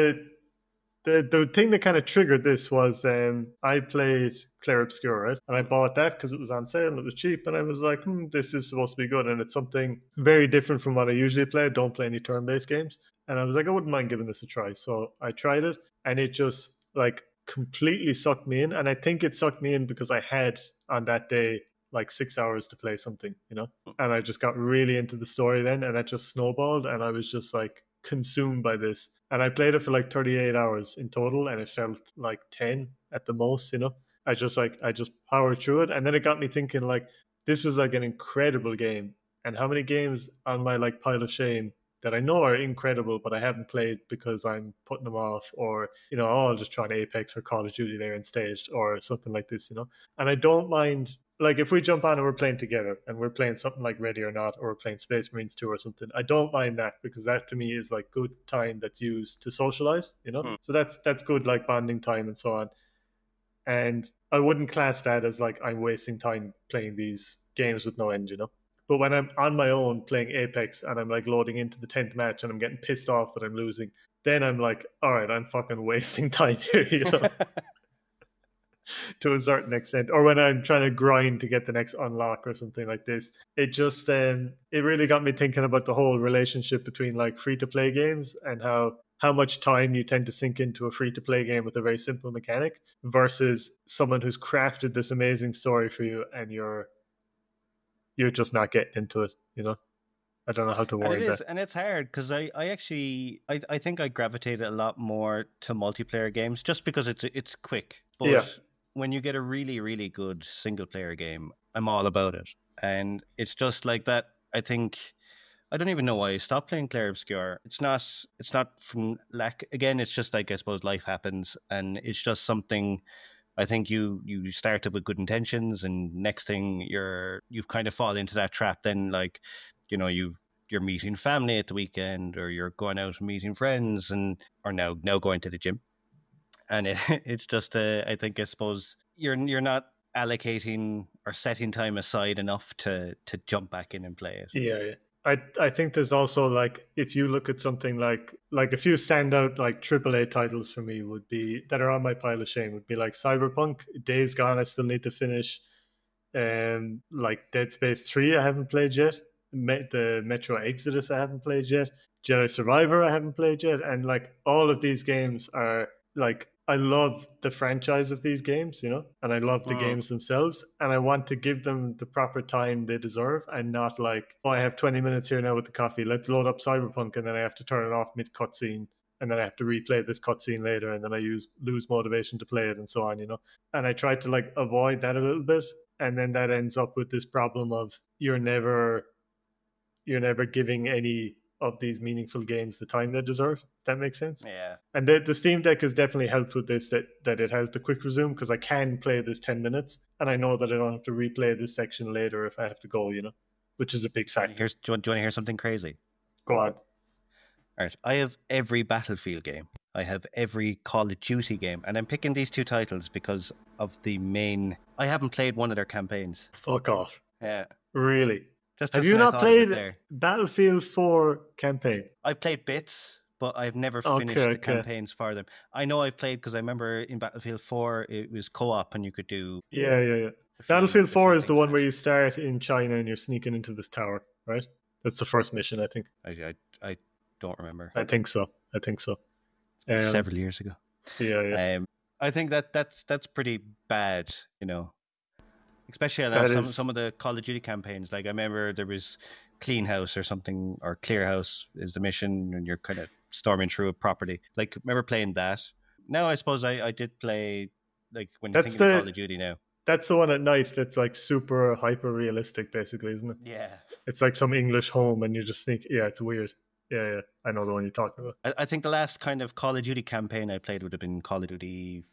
C: the thing that kind of triggered this was I played Clair Obscur, right? And I bought that because it was on sale and it was cheap. And I was like, this is supposed to be good. And it's something very different from what I usually play. I don't play any turn-based games. And I was like, I wouldn't mind giving this a try. So I tried it, and it just like completely sucked me in. And I think it sucked me in because I had on that day like 6 hours to play something, and I just got really into the story then, and that just snowballed. And I was just like, consumed by this. And I played it for like 38 hours in total, and it felt like 10 at the most, you know. I just powered through it, and then it got me thinking like this was like an incredible game. And how many games on my like pile of shame that I know are incredible, but I haven't played because I'm putting them off, or you know, oh, I'll just try an Apex or Call of Duty there instead, or something like this, you know. And I don't mind, like, if we jump on and we're playing together and we're playing something like Ready or Not, or we're playing Space Marines 2 or something, I don't mind that, because that to me is like good time that's used to socialize, you know. So that's good, like bonding time and so on. And I wouldn't class that as like I'm wasting time playing these games with no end, you know. But when I'm on my own playing Apex and I'm like loading into the 10th match and I'm getting pissed off that I'm losing, then I'm like, all right, I'm fucking wasting time here, you know, to a certain extent. Or when I'm trying to grind to get the next unlock or something like this, it just, it really got me thinking about the whole relationship between like free to play games and how much time you tend to sink into a free to play game with a very simple mechanic versus someone who's crafted this amazing story for you and you're just not getting into it, you know. I don't know how to word that.
B: And it's hard because I actually think I gravitated a lot more to multiplayer games just because it's quick. But when you get a really, really good single player game, I'm all about it. And it's just like that. I think I don't even know why I stopped playing Clair Obscur. It's not from lack. Again, it's just like, I suppose life happens, and it's just something. I think you started with good intentions, and next thing you've kind of fall into that trap. Then, like, you know, you're meeting family at the weekend, or you're going out and meeting friends, or now going to the gym, and it's just I suppose you're not allocating or setting time aside enough to jump back in and play it.
C: Yeah. I think there's also, like, if you look at something like a few standout like AAA titles for me would be that are on my pile of shame would be like Cyberpunk, Days Gone. I still need to finish, like Dead Space 3 I haven't played yet, the Metro Exodus I haven't played yet, Jedi Survivor I haven't played yet, and like all of these games are like, I love the franchise of these games, you know, and I love the games themselves, and I want to give them the proper time they deserve, and not like, oh, I have 20 minutes here now with the coffee, let's load up Cyberpunk, and then I have to turn it off mid cutscene, and then I have to replay this cutscene later, and then I lose motivation to play it, and so on, you know. And I try to like avoid that a little bit, and then that ends up with this problem of you're never giving any of these meaningful games the time they deserve. If that makes sense.
B: Yeah.
C: And the Steam Deck has definitely helped with this, that it has the quick resume, because I can play this 10 minutes and I know that I don't have to replay this section later if I have to go, you know, which is a big factor.
B: Do you want to hear something crazy?
C: Go on.
B: All right. I have every Battlefield game. I have every Call of Duty game. And I'm picking these two titles because of the main... I haven't played one of their campaigns.
C: Fuck off.
B: Yeah.
C: Really?
B: Just
C: have you not played Battlefield 4 campaign?
B: I've played bits, but I've never finished the campaigns for them. I know I've played because I remember in Battlefield 4 it was co-op and you could do...
C: Yeah. Battlefield 4 is the one where you start in China and you're sneaking into this tower, right? That's the first mission, I think.
B: I don't remember.
C: I think so.
B: Several years ago.
C: Yeah.
B: I think that's pretty bad, you know. Especially on some of the Call of Duty campaigns. Like, I remember there was Clean House or something, or Clear House is the mission, and you're kind of storming through a property. Like, I remember playing that. Now, I suppose I did play, like, when you think of Call of Duty now.
C: That's the one at night that's, like, super hyper-realistic, basically, isn't it?
B: Yeah.
C: It's like some English home, and you just sneak... Yeah, it's weird. Yeah. I know the one you're talking about.
B: I think the last kind of Call of Duty campaign I played would have been Call of Duty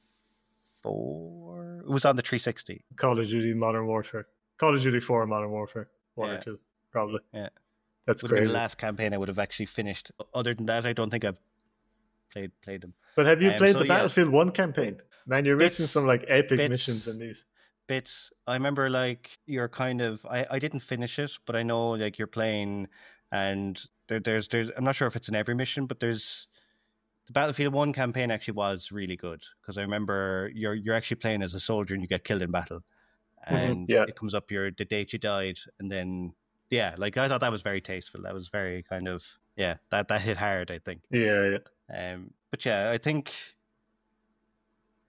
B: 4. It was on the 360.
C: Call of Duty Modern Warfare. Call of Duty 4 Modern Warfare. 1 or 2, probably.
B: Yeah.
C: That's
B: would
C: great.
B: The last campaign I would have actually finished. Other than that, I don't think I've played them.
C: But have you played the Battlefield 1 campaign? Man, you're missing some like epic missions in these.
B: Bits. I remember like you're kind of... I didn't finish it, but I know like you're playing, and there's I'm not sure if it's in every mission, but there's... The Battlefield 1 campaign actually was really good, because I remember you're actually playing as a soldier and you get killed in battle, and it comes up the date you died, and then like I thought that was very tasteful. That was very kind of that hit hard, I think.
C: Yeah.
B: But I think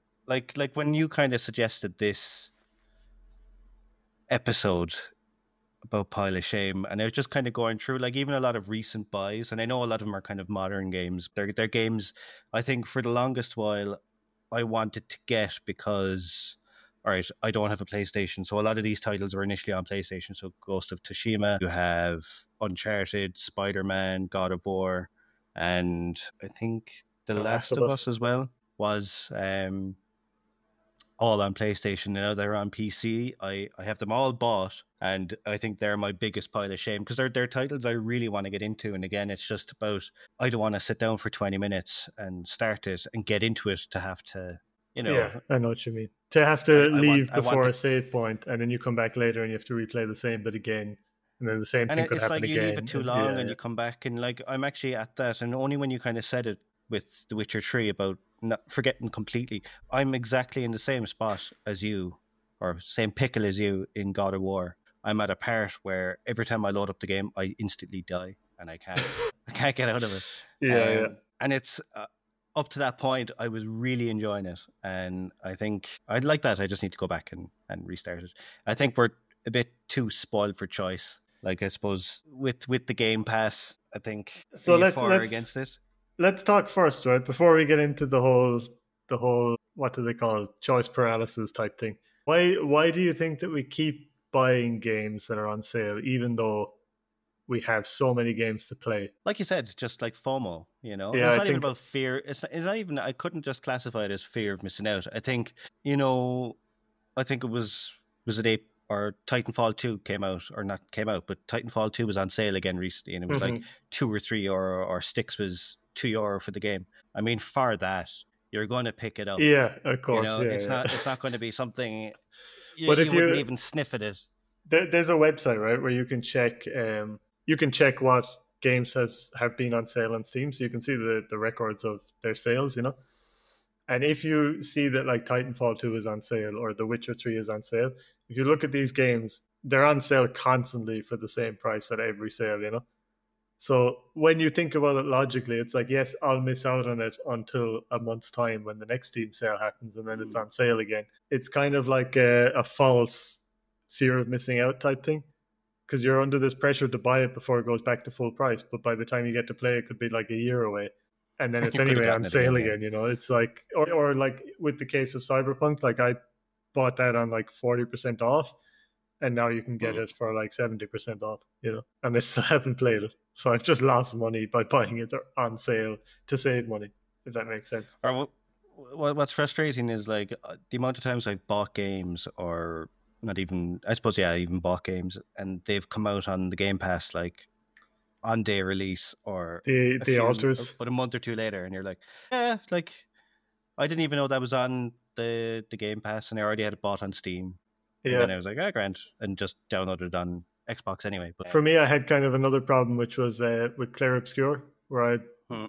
B: like when you kind of suggested this episode, about Pile of Shame, and I was just kind of going through like even a lot of recent buys, and I know a lot of them are kind of modern games. They're games I think for the longest while I wanted to get because, all right, I don't have a PlayStation, so a lot of these titles were initially on PlayStation. So Ghost of Tsushima, you have Uncharted, Spider-Man, God of War, and I think The Last of Us as well was all on PlayStation. Now they're on PC. I have them all bought, and I think they're my biggest pile of shame because they're titles I really want to get into. And again, it's just about, I don't want to sit down for 20 minutes and start it and get into it to have to,
C: Yeah, I know what you mean. To have to leave before a save point, and then you come back later and you have to replay the same bit again. And then the same thing could happen again.
B: You leave it too long and you come back, and like I'm actually at that. And only when you kind of said it with The Witcher 3 about not forgetting completely, I'm exactly in the same spot as you, or same pickle as you in God of War. I'm at a part where every time I load up the game, I instantly die and I can't get out of it.
C: Yeah.
B: And it's up to that point, I was really enjoying it, and I think I'd like that. I just need to go back and restart it. I think we're a bit too spoiled for choice. Like I suppose with the Game Pass, I think
C: so. Let's
B: against it.
C: Let's talk first, right? Before we get into the whole what do they call it? Choice paralysis type thing. Why do you think that we keep buying games that are on sale, even though we have so many games to play?
B: Like you said, just like FOMO, you know?
C: Yeah,
B: it's not even about fear. It's not even, I couldn't just classify it as fear of missing out. I think, I think it was it or Titanfall 2 came out, or not came out, but Titanfall 2 was on sale again recently, and it was like €2 or €3, or Sticks was €2 for the game. I mean, for that, you're going to pick it up.
C: Yeah, of course.
B: It's not going to be something but if you wouldn't even sniff at it.
C: There's a website, right, where you can check what games have been on sale on Steam, so you can see the records of their sales, And if you see that like Titanfall 2 is on sale or The Witcher 3 is on sale, if you look at these games, they're on sale constantly for the same price at every sale, So when you think about it logically, it's like, yes, I'll miss out on it until a month's time when the next Steam sale happens, and then it's on sale again. It's kind of like a false fear of missing out type thing, because you're under this pressure to buy it before it goes back to full price. But by the time you get to play, it could be like a year away. And then it's anyway on sale again, It's like, or like with the case of Cyberpunk, like I bought that on like 40% off, and now you can get it for like 70% off, and I still haven't played it. So I've just lost money by buying it on sale to save money, if that makes sense.
B: Or what's frustrating is like the amount of times I've bought games, or not even, I suppose, I even bought games, and they've come out on the Game Pass like on day release, or
C: the alters,
B: but a month or two later, and you're like, like I didn't even know that was on the Game Pass, and I already had it bought on Steam. And then I was like, grand, and just downloaded it on Xbox anyway. But
C: for me, I had kind of another problem, which was with Clair Obscur, where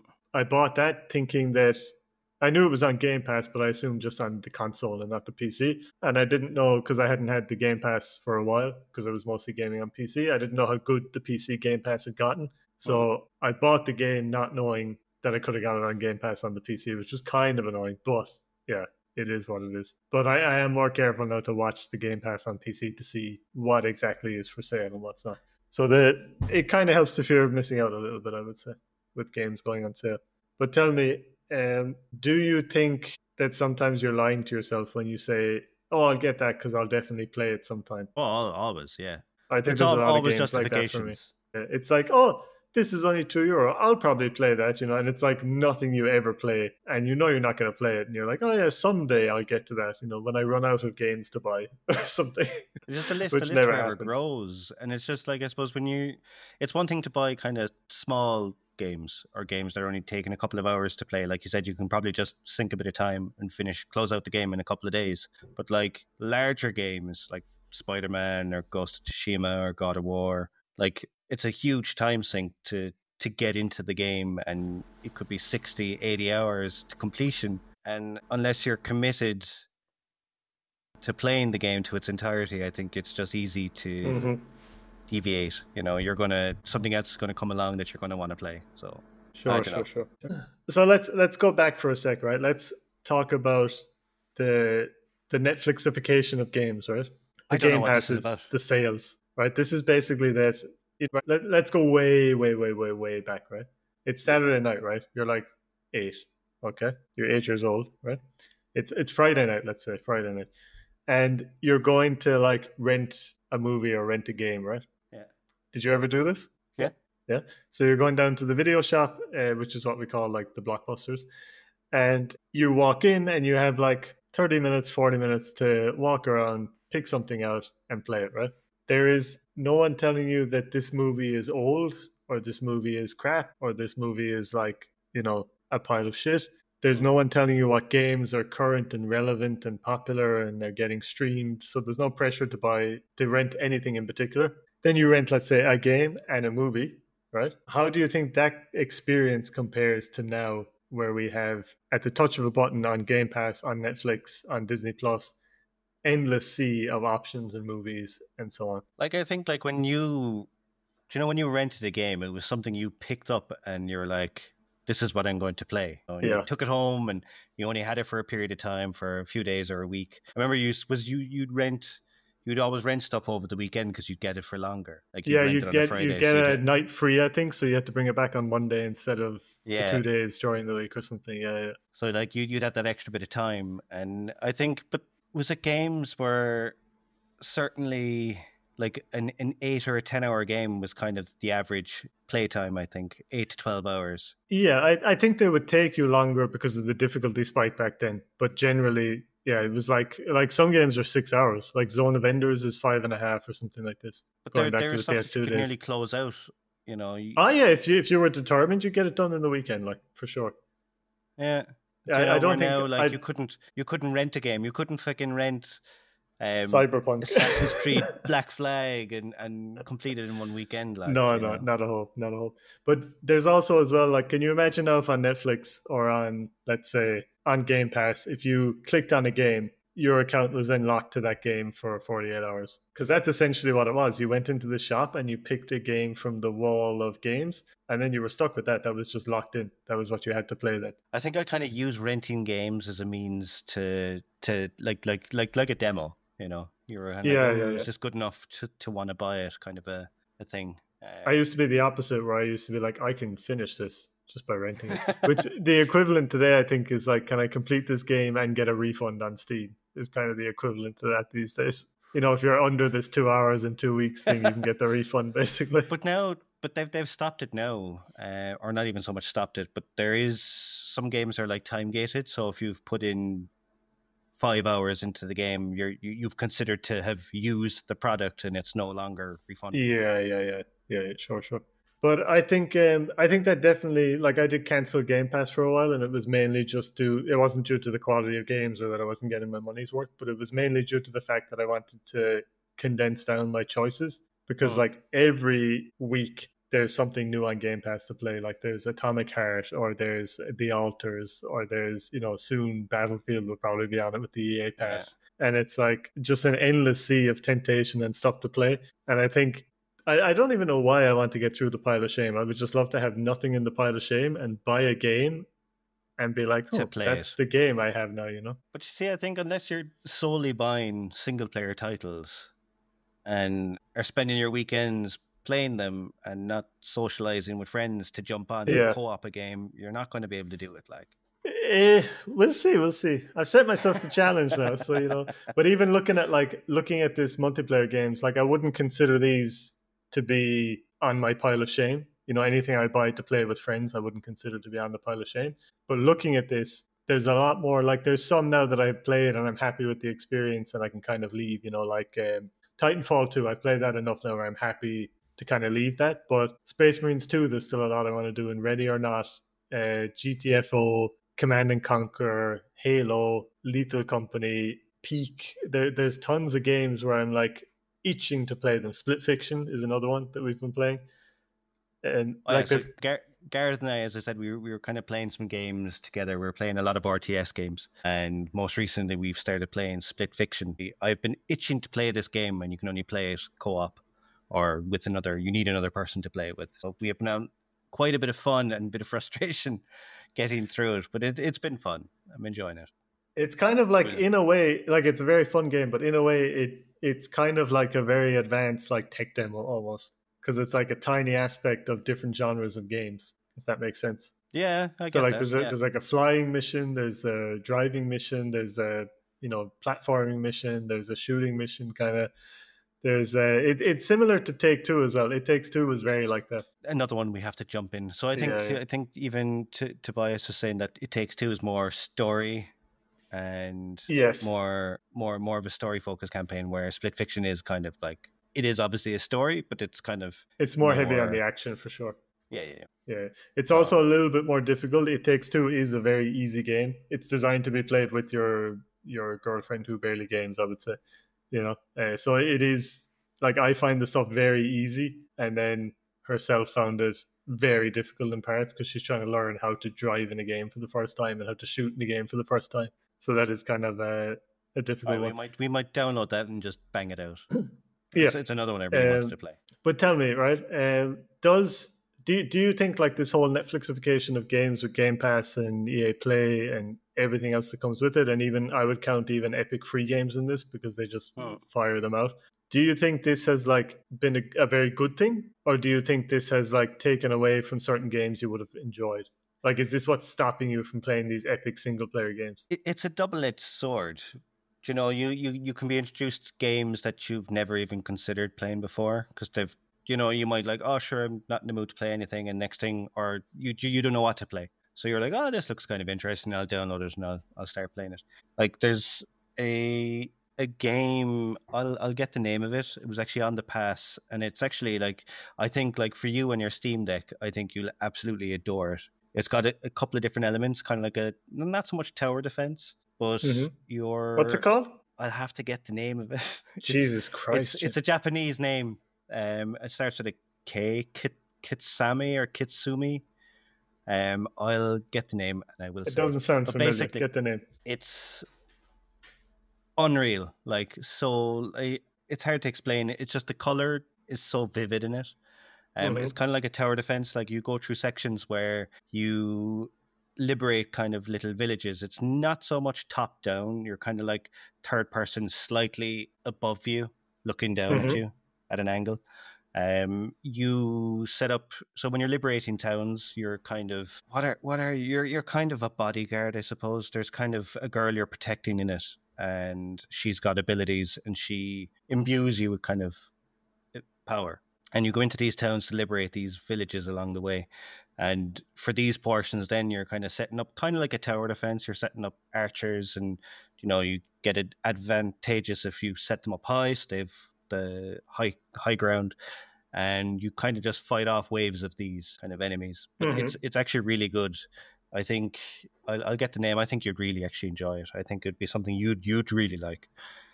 C: I bought that thinking that I knew it was on Game Pass, but I assumed just on the console and not the PC. And I didn't know, because I hadn't had the Game Pass for a while, because I was mostly gaming on PC. I didn't know how good the PC Game Pass had gotten. So I bought the game not knowing that I could have got it on Game Pass on the PC, which was kind of annoying. But yeah, it is what it is. But I am more careful now to watch the Game Pass on PC to see what exactly is for sale and what's not. So it kind of helps the fear of missing out a little bit, I would say, with games going on sale. But tell me, do you think that sometimes you're lying to yourself when you say, "Oh, I'll get that because I'll definitely play it sometime"?
B: Oh, always, yeah.
C: I think there's a lot of games like that for me. It's like, oh, this is only €2. I'll probably play that, and it's like nothing you ever play, and you're not going to play it, and you're like, oh yeah, someday I'll get to that, when I run out of games to buy or something.
B: It's just the list
C: never
B: forever grows, and it's just like, I suppose it's one thing to buy kind of small games, or games that are only taking a couple of hours to play. Like you said, you can probably just sink a bit of time and close out the game in a couple of days. But like larger games like Spider-Man or Ghost of Tsushima or God of War, like it's a huge time sink to get into the game, and it could be 60, 80 hours to completion. And unless you're committed to playing the game to its entirety, I think it's just easy to deviate. Something else is going to come along that you're going to want to play. So
C: sure. So let's go back for a sec, right? Let's talk about the Netflixification of games, right? The Game Pass is the sales. right? This is basically that. Let's go way, way, way, way, way back, right? It's Saturday night, right? You're like 8, okay? You're 8 years old, right? It's Friday night, let's say Friday night, and you're going to like rent a movie or rent a game, right?
B: Yeah.
C: Did you ever do this?
B: Yeah.
C: Yeah. So you're going down to the video shop, which is what we call like the Blockbusters, and you walk in and you have like 30 minutes, 40 minutes to walk around, pick something out, and play it, right? There is no one telling you that this movie is old or this movie is crap or this movie is like, a pile of shit. There's no one telling you what games are current and relevant and popular and they're getting streamed. So there's no pressure to rent anything in particular. Then you rent, let's say, a game and a movie, right? How do you think that experience compares to now, where we have at the touch of a button on Game Pass, on Netflix, on Disney Plus, endless sea of options and movies and so on?
B: Like, I think like when you rented a game, it was something you picked up and you're like, this is what I'm going to play. You took it home and you only had it for a period of time, for a few days or a week. I remember you'd always rent stuff over the weekend because you'd get it for longer. Like
C: you'd get a night free, I think, so you had to bring it back on Monday instead of the 2 days during the week or something. Yeah.
B: So like you'd have that extra bit of time, and I think, but was it games where certainly like an 8 or a 10-hour game was kind of the average playtime, I think, 8 to 12 hours.
C: Yeah, I think they would take you longer because of the difficulty spike back then. But generally, yeah, it was like some games are 6 hours. Like Zone of Enders is 5.5 or something like this.
B: But there are stuff that you can nearly close out,
C: if you were determined, you get it done in the weekend, like, for sure.
B: Yeah.
C: I don't think
B: now, like, you couldn't rent a game. You couldn't fucking rent
C: Cyberpunk,
B: Assassin's Creed, Black Flag, and complete it in one weekend. Like,
C: no, not a whole. But there's also as well, like, can you imagine now if on Netflix or on, let's say, on Game Pass, if you clicked on a game, your account was then locked to that game for 48 hours? Because that's essentially what it was. You went into the shop and you picked a game from the wall of games, and then you were stuck with that. That was just locked in. That was what you had to play then.
B: I think I kind of use renting games as a means to like a demo. You're it's just good enough to want to buy it, kind of a thing.
C: I used to be the opposite, where I used to be like, I can finish this just by renting it. Which the equivalent today, I think, is like, can I complete this game and get a refund on Steam? Is kind of the equivalent to that these days. If you're under this 2 hours in 2 weeks thing, you can get the refund basically.
B: But they've stopped it now, or not even so much stopped it. But there is some games are like time gated. So if you've put in 5 hours into the game, you've considered to have used the product and it's no longer refundable.
C: Yeah, sure. But I think that definitely, like, I did cancel Game Pass for a while, and it was mainly it wasn't due to the quality of games or that I wasn't getting my money's worth, but it was mainly due to the fact that I wanted to condense down my choices, because like every week there's something new on Game Pass to play. Like there's Atomic Heart, or there's The Alters, or there's, soon Battlefield will probably be on it with the EA Pass. Yeah. And it's like just an endless sea of temptation and stuff to play. And I think, I don't even know why I want to get through the pile of shame. I would just love to have nothing in the pile of shame and buy a game and be like, that's the game I have now,
B: But you see, I think unless you're solely buying single player titles and are spending your weekends playing them and not socializing with friends to jump on and co-op a game, you're not going to be able to do it. Like,
C: we'll see. I've set myself the challenge now, so But even looking at this multiplayer games, like, I wouldn't consider these to be on my pile of shame. Anything I buy to play with friends, I wouldn't consider to be on the pile of shame. But looking at this, there's a lot more. Like, there's some now that I've played and I'm happy with the experience and I can kind of leave. Like Titanfall 2, I've played that enough now where I'm happy to kind of leave that. But Space Marines 2, there's still a lot I want to do. And Ready or Not, GTFO, Command and Conquer, Halo, Lethal Company, Peak. There's tons of games where I'm like itching to play them. Split Fiction is another one that we've been playing. And
B: Gareth and I, as I said, we were kind of playing some games together. We were playing a lot of RTS games, and most recently we've started playing Split Fiction. I've been itching to play this game, and you can only play it co-op or with you need another person to play it with. So we have now quite a bit of fun and a bit of frustration getting through it, but it's been fun. I'm enjoying it.
C: It's kind of like, in a way, like, it's a very fun game, but in a way it's kind of like a very advanced like tech demo almost, because it's like a tiny aspect of different genres of games, if that makes sense.
B: Yeah, I
C: So
B: get
C: like
B: that. Yeah.
C: there's like a flying mission, there's a driving mission, there's a platforming mission, there's a shooting mission kind of. There's it's similar to Take Two as well. It Takes Two was very like that.
B: Another one we have to jump in. So I think
C: Yeah, yeah.
B: I think even Tobias was saying that It Takes Two is more story and
C: Yes.
B: more of a story focused campaign, where Split Fiction is kind of like, it is obviously a story, but it's kind of
C: It's more heavy on the action for sure.
B: Yeah.
C: Yeah, it's also a little bit more difficult. It Takes Two is a very easy game. It's designed to be played with your girlfriend who barely games, I would say. So it is like, I find the stuff very easy, and then herself found it very difficult in parts because she's trying to learn how to drive in a game for the first time and how to shoot in a game for the first time. So that is kind of a difficult one.
B: We might download that and just bang it out.
C: Yeah,
B: it's another one I really wanted to play.
C: But tell me, right? Do you think like this whole Netflixification of games with Game Pass and EA Play and everything else that comes with it, and even I would count even Epic free games in this because they just fire them out. Do you think this has like been a very good thing, or do you think this has like taken away from certain games you would have enjoyed? Like, is this what's stopping you from playing these epic single player games?
B: It's a double-edged sword. You can be introduced to games that you've never even considered playing before because they've. You might like, oh, sure, I'm not in the mood to play anything, and next thing, or you don't know what to play. So you're like, oh, this looks kind of interesting. I'll download it and I'll start playing it. Like, there's a game, I'll get the name of it. It was actually on the pass, and it's actually like, I think like for you and your Steam Deck, I think you'll absolutely adore it. It's got a couple of different elements, kind of like a not so much tower defense, but
C: What's it called?
B: I'll have to get the name of it.
C: Jesus Christ!
B: It's a Japanese name. It starts with a K, Kitsami or Kitsumi. I'll get the name and I will say
C: it. Doesn't sound familiar. Basically, get the name.
B: It's unreal. Like, so it's hard to explain. It's just the color is so vivid in it. It's kind of like a tower defense. Like, you go through sections where you liberate kind of little villages. It's not so much top down. You're kind of like third person, slightly above you, looking down at you at an angle. You set up, so when you're liberating towns, you're kind of you're kind of a bodyguard, I suppose. There's kind of a girl you're protecting in it, and she's got abilities and she imbues you with kind of power. And you go into these towns to liberate these villages along the way. And for these portions, then you're kind of setting up kind of like a tower defense. You're setting up archers, and you get it advantageous if you set them up high, so they've the high ground, and you kind of just fight off waves of these kind of enemies. But it's actually really good. I think I'll get the name. I think you'd really actually enjoy it. I think it'd be something you'd really like.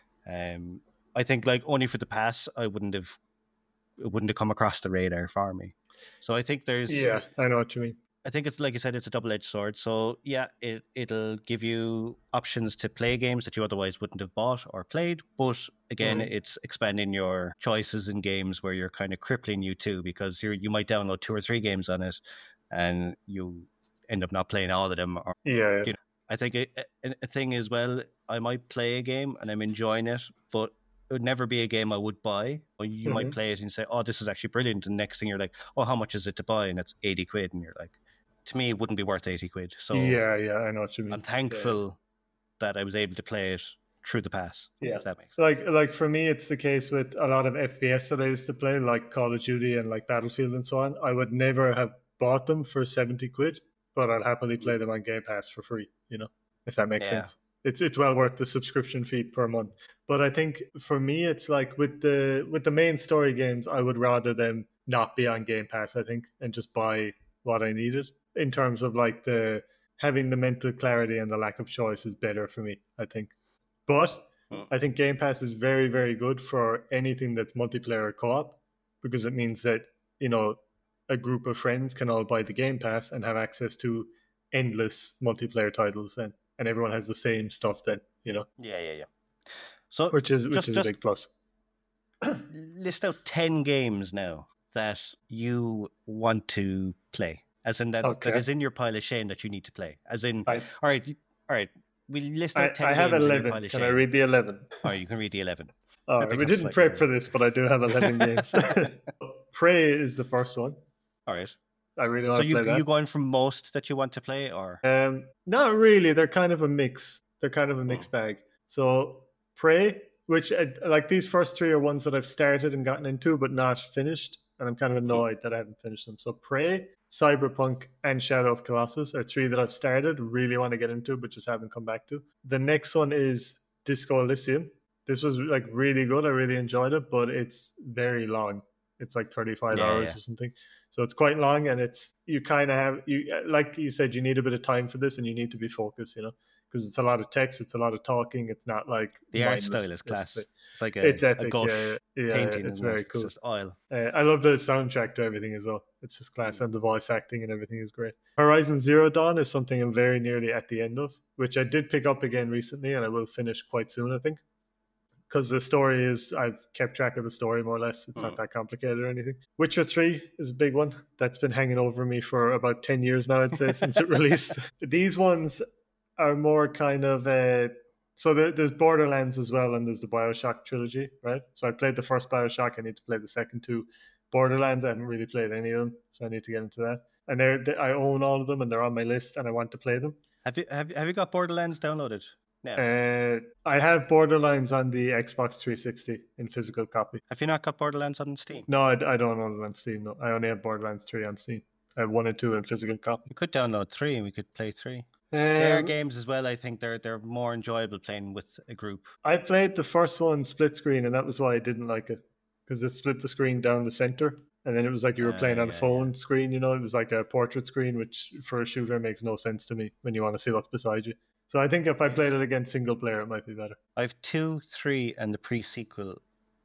B: I think like only for the pass, it wouldn't have come across the radar for me. So I think there's...
C: Yeah, I know what you mean.
B: I think it's, like you said, it's a double-edged sword. So yeah, it'll give you options to play games that you otherwise wouldn't have bought or played. But again, it's expanding your choices in games where you're kind of crippling you too, because you might download 2 or 3 games on it and you end up not playing all of them. Or, I think a thing as well, I might play a game and I'm enjoying it, but it would never be a game I would buy. Or you might play it and say, oh, this is actually brilliant. And next thing you're like, oh, how much is it to buy? And it's 80 quid. And you're like, to me, it wouldn't be worth 80 quid. So
C: yeah, I know what you mean.
B: I'm thankful that I was able to play it through the pass.
C: Yeah,
B: if that makes sense.
C: Like for me, it's the case with a lot of FPS that I used to play, like Call of Duty and like Battlefield and so on. I would never have bought them for 70 quid, but I'd happily play them on Game Pass for free, if that makes sense. It's well worth the subscription fee per month. But I think for me, it's like with the main story games, I would rather them not be on Game Pass, I think, and just buy what I needed. In terms of like having the mental clarity and the lack of choice is better for me, I think. But I think Game Pass is very, very good for anything that's multiplayer co-op, because it means that, a group of friends can all buy the Game Pass and have access to endless multiplayer titles then. And everyone has the same stuff then, Yeah.
B: So
C: which is a big plus.
B: List out 10 games now that you want to play. As in that is in your pile of shame that you need to play. As in, all right. We list out 10 games.
C: I have 11.
B: In your pile of shame.
C: Can I read the 11?
B: All right, you can read the 11.
C: All
B: I
C: right,
B: think
C: we
B: I'm
C: didn't
B: slightly
C: prep
B: more.
C: for this, but I do have 11 games. Prey is the first one.
B: All right.
C: I really
B: So
C: want to play
B: you
C: that.
B: going from most that you want to play, or
C: Not really. They're kind of a mix. They're kind of a mixed bag. So Prey, which like these first three are ones that I've started and gotten into, but not finished, and I'm kind of annoyed that I haven't finished them. So Prey, Cyberpunk, and Shadow of Colossus are three that I've started, really want to get into, but just haven't come back to. The next one is Disco Elysium. This was like really good. I really enjoyed it, but it's very long. It's like 35 hours or something. So it's quite long, and it's you kind of have like you said, you need a bit of time for this, and you need to be focused, because it's a lot of text, it's a lot of talking. It's not like
B: the art
C: mindless,
B: style is class.
C: basically.
B: It's like
C: It's
B: a
C: epic,
B: gush painting,
C: it's
B: isn't it?
C: very cool.
B: It's just oil.
C: I love the soundtrack to everything as well. It's just class, and the voice acting and everything is great. Horizon Zero Dawn is something I'm very nearly at the end of, which I did pick up again recently, and I will finish quite soon, I think. Because the story is, I've kept track of the story more or less. It's not that complicated or anything. Witcher 3 is a big one. That's been hanging over me for about 10 years now, I'd say, since it released. These ones are more kind of, so there's Borderlands as well, and there's the Bioshock trilogy, right? So I played the first Bioshock. I need to play the second two. Borderlands, I haven't really played any of them, so I need to get into that. And I own all of them, and they're on my list, and I want to play them.
B: Have you got Borderlands downloaded? No.
C: I have Borderlands on the Xbox 360 in physical copy.
B: Have you not got Borderlands on Steam?
C: No, I don't own it on Steam. No, I only have Borderlands 3 on Steam. I have 1 and 2 in physical copy.
B: You could download 3 and we could play 3. They are games as well. I think they're more enjoyable playing with a group.
C: I played the first one split screen, and that was why I didn't like it, because it split the screen down the center, and then it was like you were playing on a phone screen. It was like a portrait screen, which for a shooter makes no sense to me when you want to see what's beside you. So I think if I played it against single player, it might be better.
B: I have 2, 3, and the pre-sequel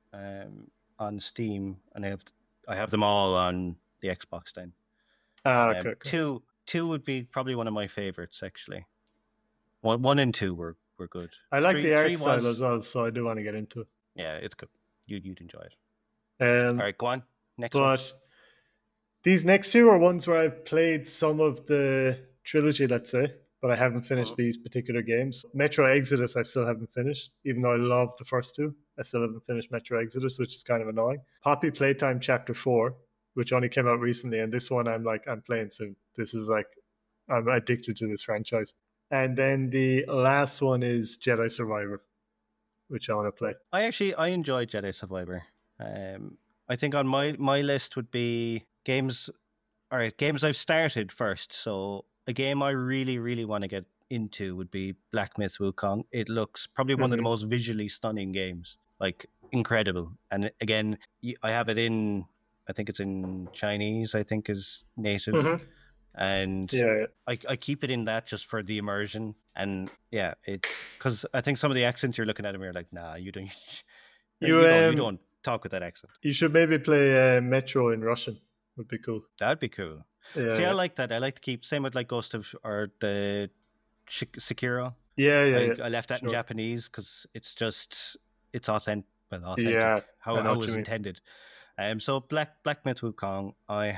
B: on Steam, and I have them all on the Xbox then.
C: Okay.
B: 2 would be probably one of my favorites, actually. 1 and 2 were good.
C: I like the art style as well, so I do want to get into it.
B: Yeah, it's good. You'd enjoy it. All right, go on. Next one.
C: But these next few are ones where I've played some of the trilogy, let's say, but I haven't finished these particular games. Metro Exodus, I still haven't finished, even though I loved the first two. I still haven't finished Metro Exodus, which is kind of annoying. Poppy Playtime Chapter 4, which only came out recently, and this one I'm playing soon. This is like, I'm addicted to this franchise. And then the last one is Jedi Survivor, which I want to play.
B: I enjoyed Jedi Survivor. I think on my list would be games. All right, games I've started first. So a game I really, really want to get into would be Black Myth Wukong. It looks probably one of the most visually stunning games, like incredible. And again, I have it in, I think it's in Chinese, I think is native. And I keep it in that just for the immersion. And yeah, it's because I think some of the accents you're looking at them, you're like, nah, you don't. You don't talk with that accent.
C: You should maybe play Metro in Russian. Would be cool.
B: That'd be cool.
C: Yeah.
B: See, I like that. I like to keep same with like Ghost of or the Sekiro. I left that in Japanese because it's authentic. Well, authentic.
C: Yeah,
B: how it was intended. So Black Myth Wukong,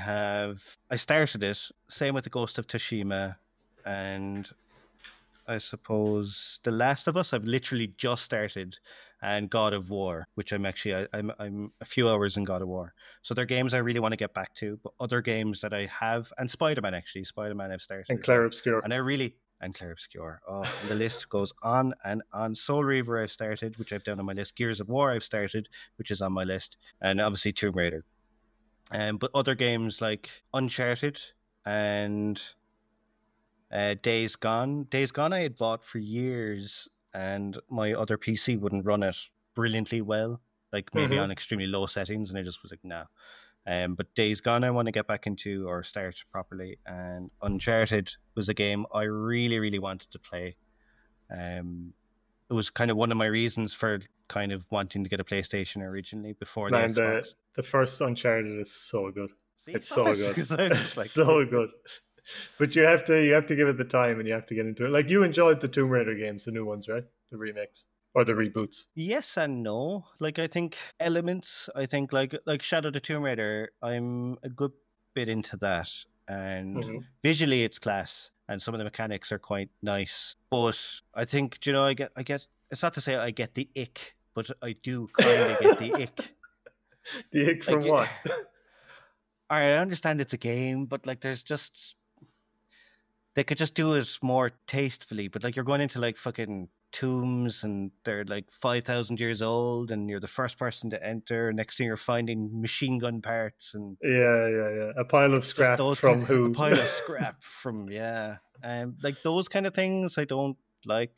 B: I started it. Same with the Ghost of Tsushima, and I suppose The Last of Us. I've literally just started, and God of War, which I'm a few hours in God of War. So they're games I really want to get back to. But other games that I have, and Spider-Man I've started,
C: and Clair Obscur,
B: and Clair Obscur. Oh, and the list goes on and on. Soul Reaver I've started, which I've done on my list. Gears of War I've started, which is on my list, and obviously Tomb Raider. But other games like Uncharted and Days Gone. Days Gone I had bought for years, and my other PC wouldn't run it brilliantly well, like maybe on extremely low settings, and I just was like, no. But Days Gone I want to get back into or start properly, and Uncharted was a game I really, really wanted to play. It was kind of one of my reasons for kind of wanting to get a PlayStation originally before the Xbox.
C: The first Uncharted is so good.
B: See,
C: it's so good.
B: Like,
C: so good. But you have to give it the time, and you have to get into it. Like, you enjoyed the Tomb Raider games, the new ones, right? The remakes or the reboots.
B: Yes and no. Like, I think elements. I think like Shadow the Tomb Raider. I'm a good bit into that, and visually it's class, and some of the mechanics are quite nice. But I think I get. It's not to say I get the ick but I do kind of get the ick.
C: The ick from
B: Like,
C: what?
B: All right, I understand it's a game, but like, there's just they could just do it more tastefully. But like, you're going into like fucking tombs, and they're like 5,000 years old, and you're the first person to enter. Next thing you're finding machine gun parts, and
C: Yeah. A pile of
B: just
C: scrap
B: those
C: from
B: a
C: who?
B: pile of scrap from like those kind of things I don't like.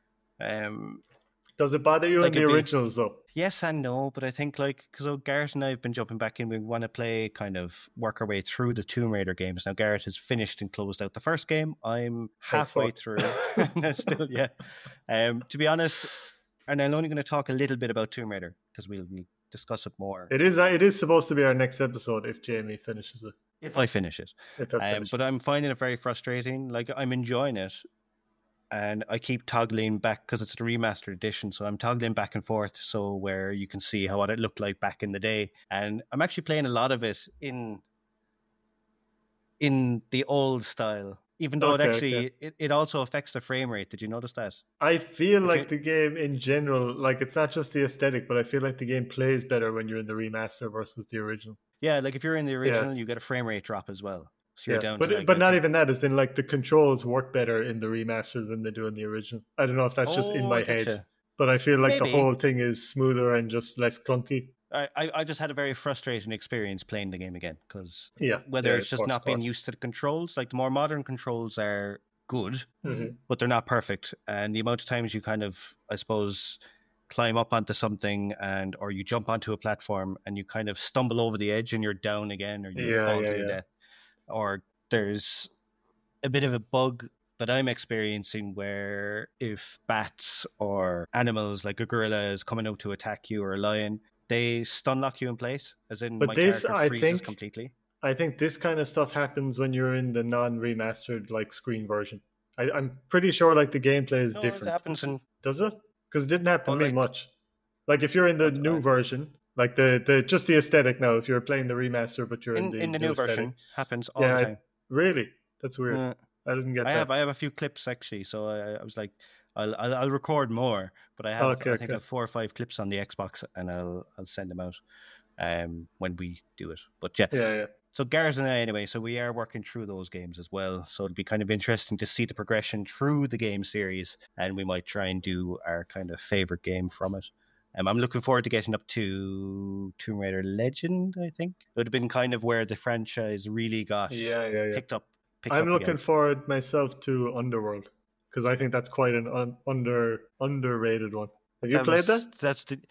C: Does it bother you
B: Like
C: in the
B: it'd be-
C: originals though?
B: Yes and no, but I think like because Garrett and I have been jumping back in, we want to play kind of work our way through the Tomb Raider games. Now Garrett has finished and closed out the first game. I'm halfway
C: fuck.
B: through. Still, yeah. To be honest, and I'm only going to talk a little bit about Tomb Raider because we'll discuss it more
C: It is supposed to be our next episode if Jamie finishes it.
B: if I finish it.
C: If I finish
B: But I'm finding it very frustrating. Like I'm enjoying it, and I keep toggling back because it's the remastered edition. So I'm toggling back and forth, so where you can see what it looked like back in the day. And I'm actually playing a lot of it in the old style, even though it also affects the frame rate. Did you notice that?
C: I feel
B: If
C: like
B: you-
C: the game in general, like it's not just the aesthetic, but I feel like the game plays better when you're in the remaster versus the original.
B: Yeah, like if you're in the original, you get a frame rate drop as well. So you're down
C: but
B: to like,
C: but
B: I
C: not
B: think-
C: even that. As in, like the controls work better in the remaster than they do in the original. I don't know if that's just in
B: Oh,
C: my
B: I
C: head,
B: getcha.
C: but I feel like
B: Maybe.
C: the whole thing is smoother and just less clunky.
B: I just had a very frustrating experience playing the game again because
C: Yeah,
B: whether
C: yeah,
B: it's
C: of
B: just
C: course,
B: not
C: of
B: being
C: course.
B: used to the controls, like the more modern controls are good,
C: Mhm.
B: but they're not perfect. And the amount of times you kind of, I suppose, climb up onto something or you jump onto a platform and you kind of stumble over the edge and you're down again, or you fall to your death. Or there's a bit of a bug that I'm experiencing where if bats or animals like a gorilla is coming out to attack you or a lion, they stun lock you in place, as in
C: But
B: my
C: this,
B: character
C: I
B: freezes
C: think-
B: completely.
C: I think this kind of stuff happens when you're in the non-remastered like screen version. I'm pretty sure like the gameplay is
B: No,
C: different.
B: it happens in
C: Does it? Because it didn't happen
B: Well,
C: to me
B: like-
C: much. Like if you're in the
B: What,
C: new version, like the just the aesthetic now. If you're playing the remaster, but you're in
B: the new
C: aesthetic.
B: version happens all
C: Yeah,
B: the time.
C: Really, that's weird.
B: Uh,
C: I didn't get
B: I
C: that.
B: have a few clips actually, so I was like, I'll record more, but I have
C: Okay,
B: I think
C: okay.
B: I have 4 or 5 clips on the Xbox, and I'll send them out when we do it. But yeah,
C: Yeah.
B: so Garrett and I anyway, so we are working through those games as well. So it'll be kind of interesting to see the progression through the game series, and we might try and do our kind of favorite game from it. I'm looking forward to getting up to Tomb Raider Legend. I think it would have been kind of where the franchise really got
C: Yeah.
B: picked up.
C: I'm looking
B: again.
C: forward myself to Underworld because I think that's quite an underrated one. Have you played that?
B: That's the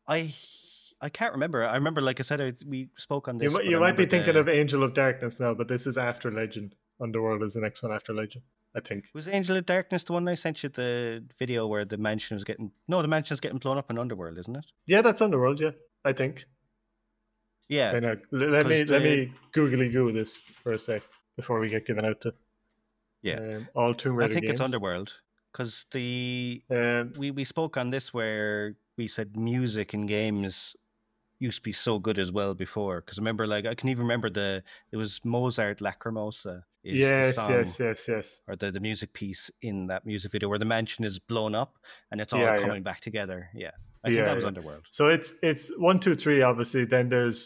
B: I can't remember. I remember, like I said, we spoke on this.
C: You might be thinking of Angel of Darkness now, but this is after Legend. Underworld is the next one after Legend, I think.
B: Was Angel of Darkness the one I sent you the video where the mansion was getting? No, the mansion's getting blown up in Underworld, isn't it?
C: Yeah, that's Underworld. Yeah, I think.
B: Yeah.
C: Wait, no, let me
B: 'Cause
C: googly goo this for a sec before we get given out to all Tomb Raider
B: I think
C: games.
B: it's Underworld because we spoke on this where we said music in games used to be so good as well before. Because remember, like I can even remember it was Mozart Lacrimosa. Is
C: Yes,
B: the song,
C: yes.
B: Or the music piece in that music video where the mansion is blown up and it's all coming back together. Yeah, I think that was Underworld.
C: So it's 1, 2, 3. Obviously, then there's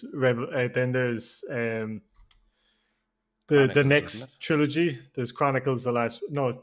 C: the
B: Chronicles,
C: next
B: isn't it?
C: trilogy. There's Chronicles. The last no.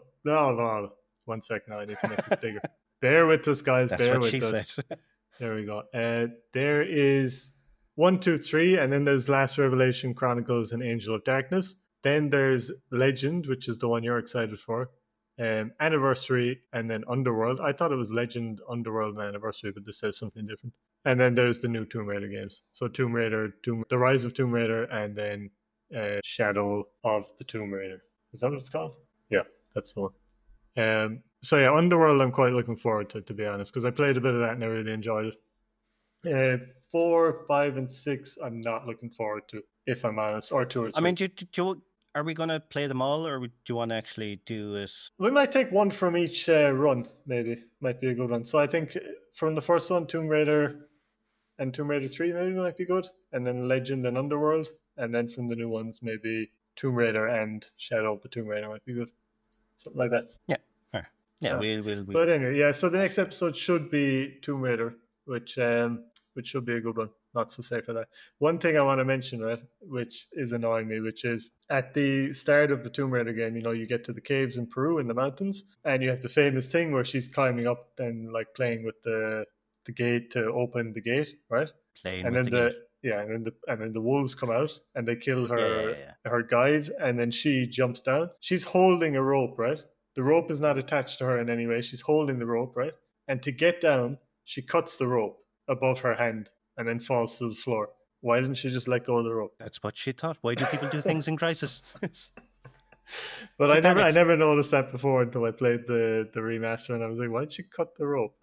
C: 1 second. Now I need to make this bigger. Bear with us, guys.
B: That's
C: Bear
B: what
C: with
B: she
C: us.
B: said.
C: There we go. There is 1, 2, 3, and then there's Last Revelation, Chronicles, and Angel of Darkness. Then there's Legend, which is the one you're excited for. Anniversary, and then Underworld. I thought it was Legend, Underworld, and Anniversary, but this says something different. And then there's the new Tomb Raider games. So Tomb Raider, The Rise of Tomb Raider, and then Shadow of the Tomb Raider. Is that what it's called? Yeah, that's the one. So yeah, Underworld I'm quite looking forward to be honest, because I played a bit of that and I really enjoyed it. 4, 5, and 6 I'm not looking forward to, if I'm honest, or 2 or 3.
B: I mean, are we going to play them all, or do you want to actually do it?
C: We might take one from each run, maybe. Might be a good one. So I think from the first one, Tomb Raider and Tomb Raider 3 maybe might be good. And then Legend and Underworld. And then from the new ones, maybe Tomb Raider and Shadow of the Tomb Raider might be good. Something like that.
B: Yeah. We'll
C: But anyway, yeah, so the next episode should be Tomb Raider. which should be a good one. Lots to say for that. One thing I want to mention, right, which is annoying me, which is at the start of the Tomb Raider game, you get to the caves in Peru in the mountains, and you have the famous thing where she's climbing up and like playing with the gate to open the gate, right?
B: Playing
C: And
B: with
C: then
B: the gate.
C: and then the wolves come out and they kill her
B: Yeah.
C: her guide, and then she jumps down. She's holding a rope, right? The rope is not attached to her in any way. She's holding the rope, right? And to get down, she cuts the rope above her hand and then falls to the floor. Why didn't she just let go of the rope?
B: That's what she thought. Why do people do things in crisis?
C: But I
B: panicked.
C: never noticed that before until I played the remaster, and I was like, why'd she cut the rope?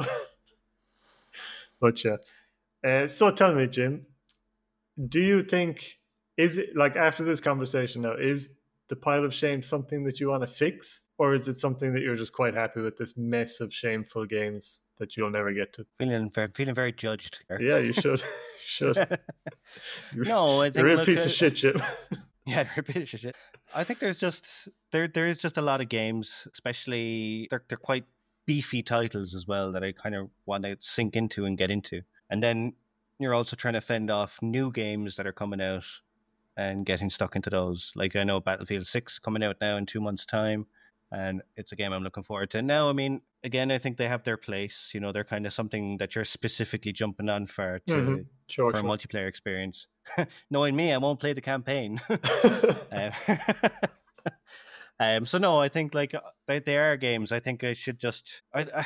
C: But yeah. So tell me, Jim, do you think, is it like after this conversation now, is the pile of shame something that you want to fix, or is it something that you're just quite happy with, this mess of shameful games that you'll never get to?
B: Feeling very judged.
C: Yeah, you should. You should.
B: No, I think
C: You're a real piece of shit, Jim.
B: Yeah, they're a piece of shit. I think there's just there is just a lot of games, especially they're quite beefy titles as well that I kind of want to sink into and get into. And then you're also trying to fend off new games that are coming out and getting stuck into those. Like I know Battlefield 6 coming out now in 2 months' time, and it's a game I'm looking forward to. Now, I mean, again, I think they have their place. They're kind of something that you're specifically jumping on for
C: Sure.
B: a multiplayer experience. Knowing me, I won't play the campaign. So no, I think like they are games. I think I should just.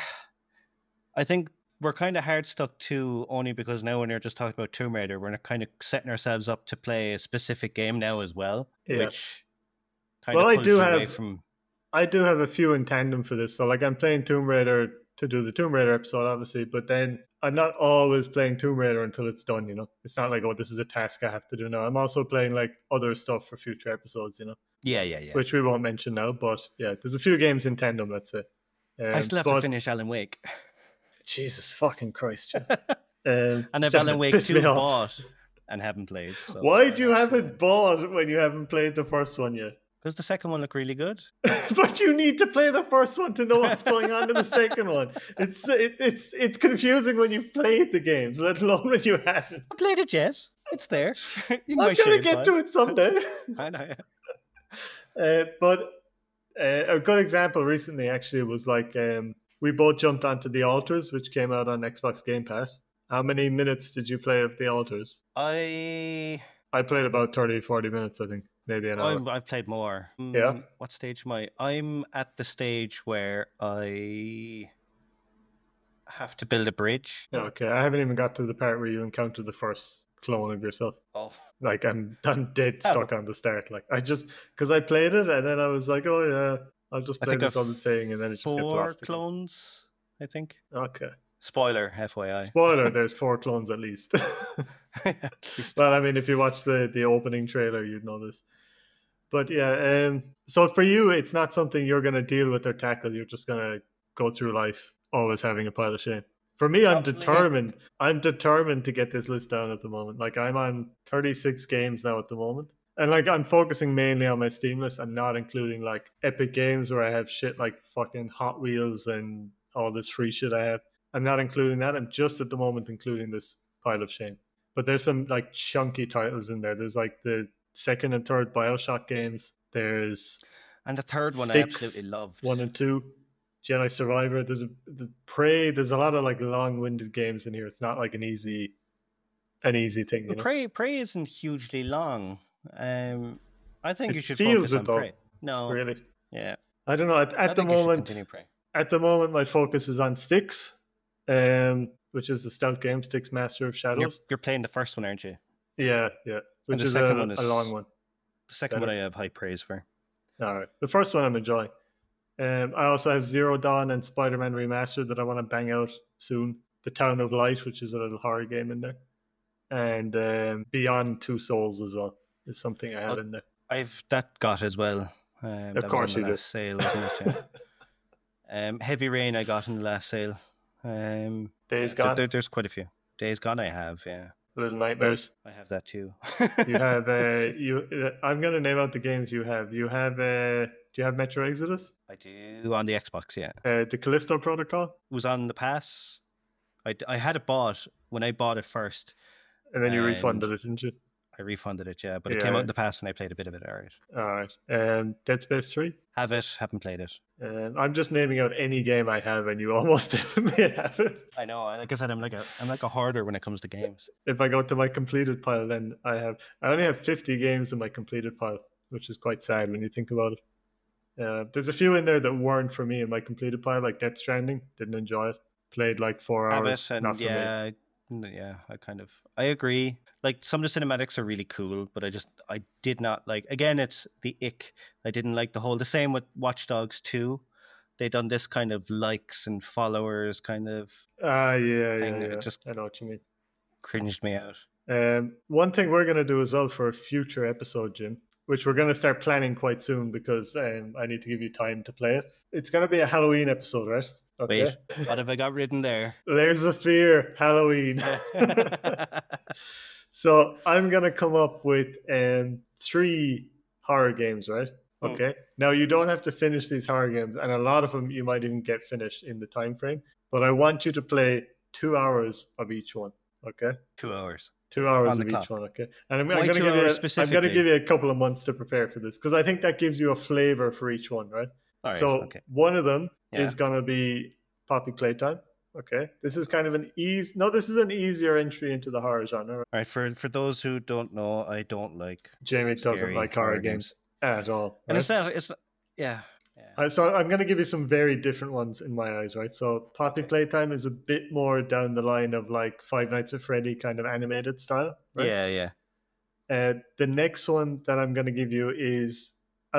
B: I think we're kind of hard stuck too, only because now when you're just talking about Tomb Raider, we're kind of setting ourselves up to play a specific game now as well, which kind of pulls you away from.
C: I do have a few in tandem for this. So like I'm playing Tomb Raider to do the Tomb Raider episode, obviously, but then I'm not always playing Tomb Raider until it's done, It's not like, oh, this is a task I have to do now. I'm also playing like other stuff for future episodes,
B: Yeah.
C: Which we won't mention now, but yeah, there's a few games in tandem, let's say.
B: I still have to finish Alan Wake.
C: Jesus fucking Christ, Jim.
B: And I've Alan Wake 2 bought and haven't played. So.
C: Why do you have it bought when you haven't played the first one yet?
B: Because the second one looked really good.
C: But you need to play the first one to know what's going on in the second one. It's confusing when you've played the games, let alone when you haven't.
B: I played it yet. It's there.
C: I'm going to get to it someday.
B: I know.
C: But a good example recently actually was like we both jumped onto The Alters, which came out on Xbox Game Pass. How many minutes did you play of The Alters?
B: I
C: played about 30, 40 minutes, I think. Maybe an hour.
B: I've played more.
C: Yeah.
B: What stage am I? I'm at the stage where I have to build a bridge.
C: Okay, I haven't even got to the part where you encounter the first clone of yourself.
B: Oh.
C: Like I'm dead stuck on the start. Like I just, because I played it and then I was like, oh yeah, I'll just play this other thing, and then it just gets lost.
B: 4 clones, I think.
C: Okay.
B: Spoiler, FYI.
C: Spoiler, there's 4 clones at least.
B: At least.
C: Well, I mean, if you watch the opening trailer, you'd know this. But yeah, so for you, it's not something you're going to deal with or tackle. You're just going to go through life always having a pile of shame. For me, I'm determined. I'm determined to get this list down at the moment. Like I'm on 36 games now at the moment. And like I'm focusing mainly on my Steam list. I'm not including like Epic Games where I have shit like fucking Hot Wheels and all this free shit I have. I'm not including that. I'm just at the moment including this pile of shame. But there's some like chunky titles in there. There's like the second and third BioShock games. There's
B: and the third one
C: Styx,
B: I absolutely loved.
C: 1 and 2. Jedi Survivor. There's the Prey. There's a lot of like long-winded games in here. It's not like an easy thing. You know?
B: Prey isn't hugely long. I think you should
C: feels
B: focus
C: it
B: on
C: though.
B: Prey. No,
C: Really?
B: Yeah.
C: I don't know. At the moment,
B: Prey.
C: At the moment, my focus is on Styx, which is the stealth game, Styx Master of Shadows.
B: You're playing the first one, aren't you?
C: Yeah. Which is a long one.
B: The second one I have high praise for.
C: All right. The first one I'm enjoying. I also have Zero Dawn and Spider-Man Remastered that I want to bang out soon. The Town of Light, which is a little horror game in there. And Beyond Two Souls as well is something I have in there.
B: I've that got as well.
C: Of course you did.
B: Sale, wasn't it? Heavy Rain I got in the last sale.
C: Days Gone?
B: There's quite a few. Days Gone I have, yeah.
C: Little Nightmares.
B: I have that too.
C: You have I'm going to name out the games you have. You have do you have Metro Exodus?
B: I do on the Xbox, yeah.
C: The Callisto Protocol?
B: It was on the pass. I had it bought when I bought it first.
C: And then you
B: And
C: refunded it, didn't you?
B: I refunded it, yeah. But it
C: Yeah.
B: came out in the past and I played a bit of it. All right.
C: All right. Dead Space 3?
B: Have it, haven't played it.
C: I'm just naming out any game I have, and you almost definitely have it.
B: I know. Like I said, I'm like a hoarder when it comes to games.
C: If I go to my completed pile, then I only have 50 games in my completed pile, which is quite sad when you think about it. There's a few in there that weren't for me in my completed pile, like Death Stranding. Didn't enjoy it. Played like 4
B: Have
C: hours.
B: it, and
C: Not for me.
B: yeah, I agree. Like some of the cinematics are really cool, but I did not like. Again, it's the ick. I didn't like the same with Watch Dogs 2. They done this kind of likes and followers kind of
C: Yeah.
B: thing. It just
C: I know what you mean.
B: cringed me out.
C: One thing we're going to do as well for a future episode, Jim, which we're going to start planning quite soon because I need to give you time to play it. It's going to be a Halloween episode, right? Okay.
B: Wait, what have I got written there?
C: Layers of Fear, Halloween. So I'm going to come up with 3 horror games, right? Okay. Now, you don't have to finish these horror games, and a lot of them you might even get finished in the time frame, but I want you to play 2 hours of each one, okay?
B: 2 hours.
C: 2 hours
B: On
C: of
B: the
C: each
B: clock.
C: one, okay? And I'm
B: Why
C: going to
B: 2
C: give
B: hours
C: you
B: specifically?
C: a couple of months to prepare for this because I think that gives you a flavor for each one, right?
B: All right,
C: So
B: okay.
C: one of them
B: Yeah.
C: is going to be Poppy Playtime. Okay, this is kind of this is an easier entry into the horror genre.
B: All right, for those who don't know, I don't like
C: Jamie doesn't
B: scary
C: like horror games at all.
B: And
C: right?
B: it's yeah.
C: So I'm going to give you some very different ones in my eyes, right? So Poppy Playtime is a bit more down the line of like Five Nights at Freddy kind of animated style, right?
B: Yeah.
C: The next one that I'm going to give you is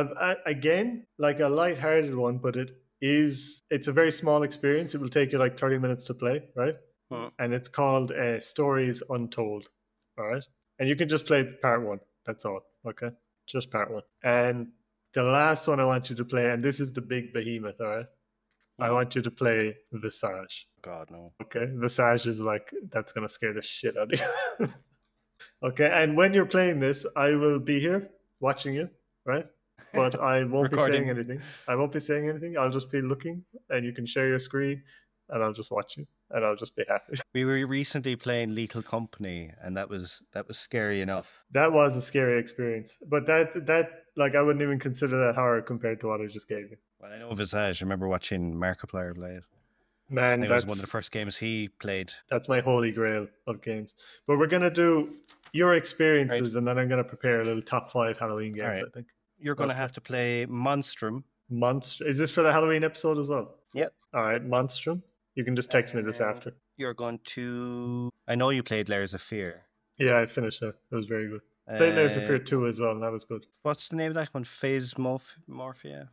C: again like a lighthearted one, but it's a very small experience. It will take you like 30 minutes to play, right? And it's called Stories Untold. All right, and you can just play part 1. That's all. Okay, just part 1. And the last one I want you to play, and this is the big behemoth. All right, I want you to play Visage.
B: God no.
C: Okay, Visage is like that's gonna scare the shit out of you. Okay, and when you're playing this, I will be here watching you, right? But I won't be saying anything. I'll just be looking, and you can share your screen, and I'll just watch you, and I'll just be happy.
B: We were recently playing Lethal Company, and that was scary enough.
C: That was a scary experience, but that like I wouldn't even consider that horror compared to what I just gave you.
B: Well, I know Visage. I remember watching Markiplier play it.
C: Man,
B: that was one of the first games he played.
C: That's my holy grail of games. But we're gonna do your experiences, and then I'm gonna prepare a little top 5 Halloween games. I think
B: you're gonna have to play Monstrum.
C: Is this for the Halloween episode as well?
B: Yep.
C: All right, Monstrum. You can just text me this after.
B: You're going to. I know you played Layers of Fear.
C: Yeah, I finished that. It was very good. Played Layers of Fear 2 as well, and that was good.
B: What's the name of that one? Phasmophobia?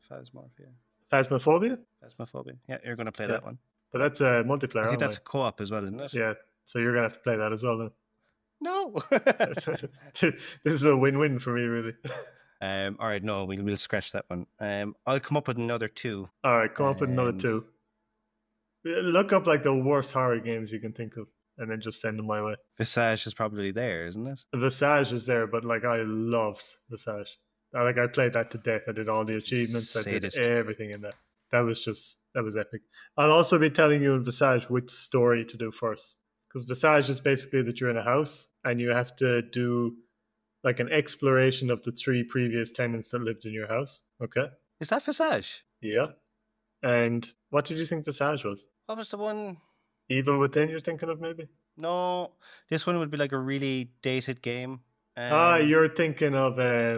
C: Phasmophobia?
B: Phasmophobia. Yeah, you're going to play that one.
C: But that's a multiplayer.
B: I think that's a co-op as well, isn't it?
C: Yeah, so you're going to have to play that as well then.
B: No.
C: This is a win-win for me, really.
B: All right, no, we'll scratch that one. I'll come up with another 2.
C: All right, come up with another 2. Look up like the worst horror games you can think of, and then just send them my way.
B: Visage is probably there, isn't it?
C: Visage is there, but like I loved Visage. I played that to death. I did all the achievements. I did everything in that. That was epic. I'll also be telling you in Visage which story to do first, because Visage is basically that you're in a house and you have to do like an exploration of the 3 previous tenants that lived in your house. Okay.
B: Is that Visage?
C: Yeah. And what did you think Visage was?
B: What was the one?
C: Evil Within you're thinking of, maybe?
B: No. This one would be like a really dated game.
C: You're thinking of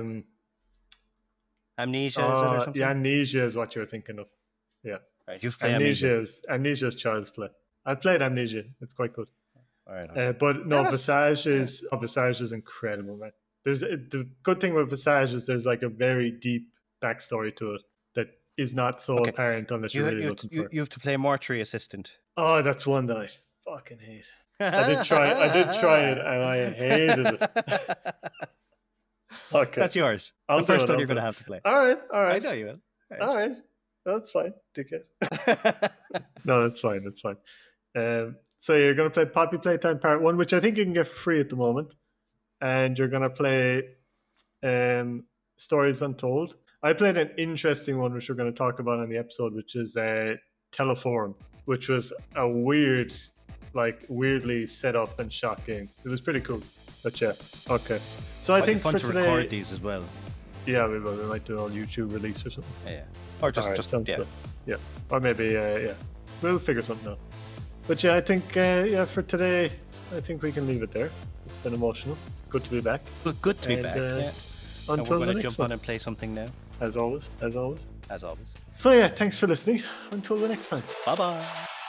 B: Amnesia, is it or something?
C: Yeah, Amnesia is what you're thinking of. Yeah.
B: Right, you've played Amnesia.
C: Amnesia is child's play. I've played Amnesia. It's quite good.
B: All right. Okay.
C: But no, Visage is incredible, man. The good thing with Visage is there's like a very deep backstory to it that is not so apparent unless you're really looking for it.
B: You have to play Mortuary Assistant.
C: Oh, that's one that I fucking hate. I did try it and I hated it. Okay.
B: That's yours. The first one you're going to have to play.
C: All right.
B: I know you will.
C: All right. That's fine, dickhead. No, that's fine. So you're going to play Poppy Playtime Part 1, which I think you can get for free at the moment. And you're going to play Stories Untold. I played an interesting one, which we're going to talk about in the episode, which is Teleforum, which was a weird like weirdly set up and shocking. It was pretty cool. But yeah, okay. So I
B: Might be
C: think
B: fun
C: for
B: to
C: today,
B: record these as well.
C: yeah, we will. We might do an all YouTube release or something.
B: Yeah, or just
C: All right,
B: just
C: sounds
B: yeah.
C: good. Yeah, or maybe yeah, we'll figure something out. But yeah, I think yeah, for today, I think we can leave it there. It's been emotional. Good to be back.
B: Good to be
C: And,
B: back. Yeah. And we're
C: Until
B: going
C: the
B: to
C: next
B: jump
C: one,
B: on and play something now,
C: as always.
B: as always.
C: So yeah, thanks for listening. Until the next time.
B: Bye bye.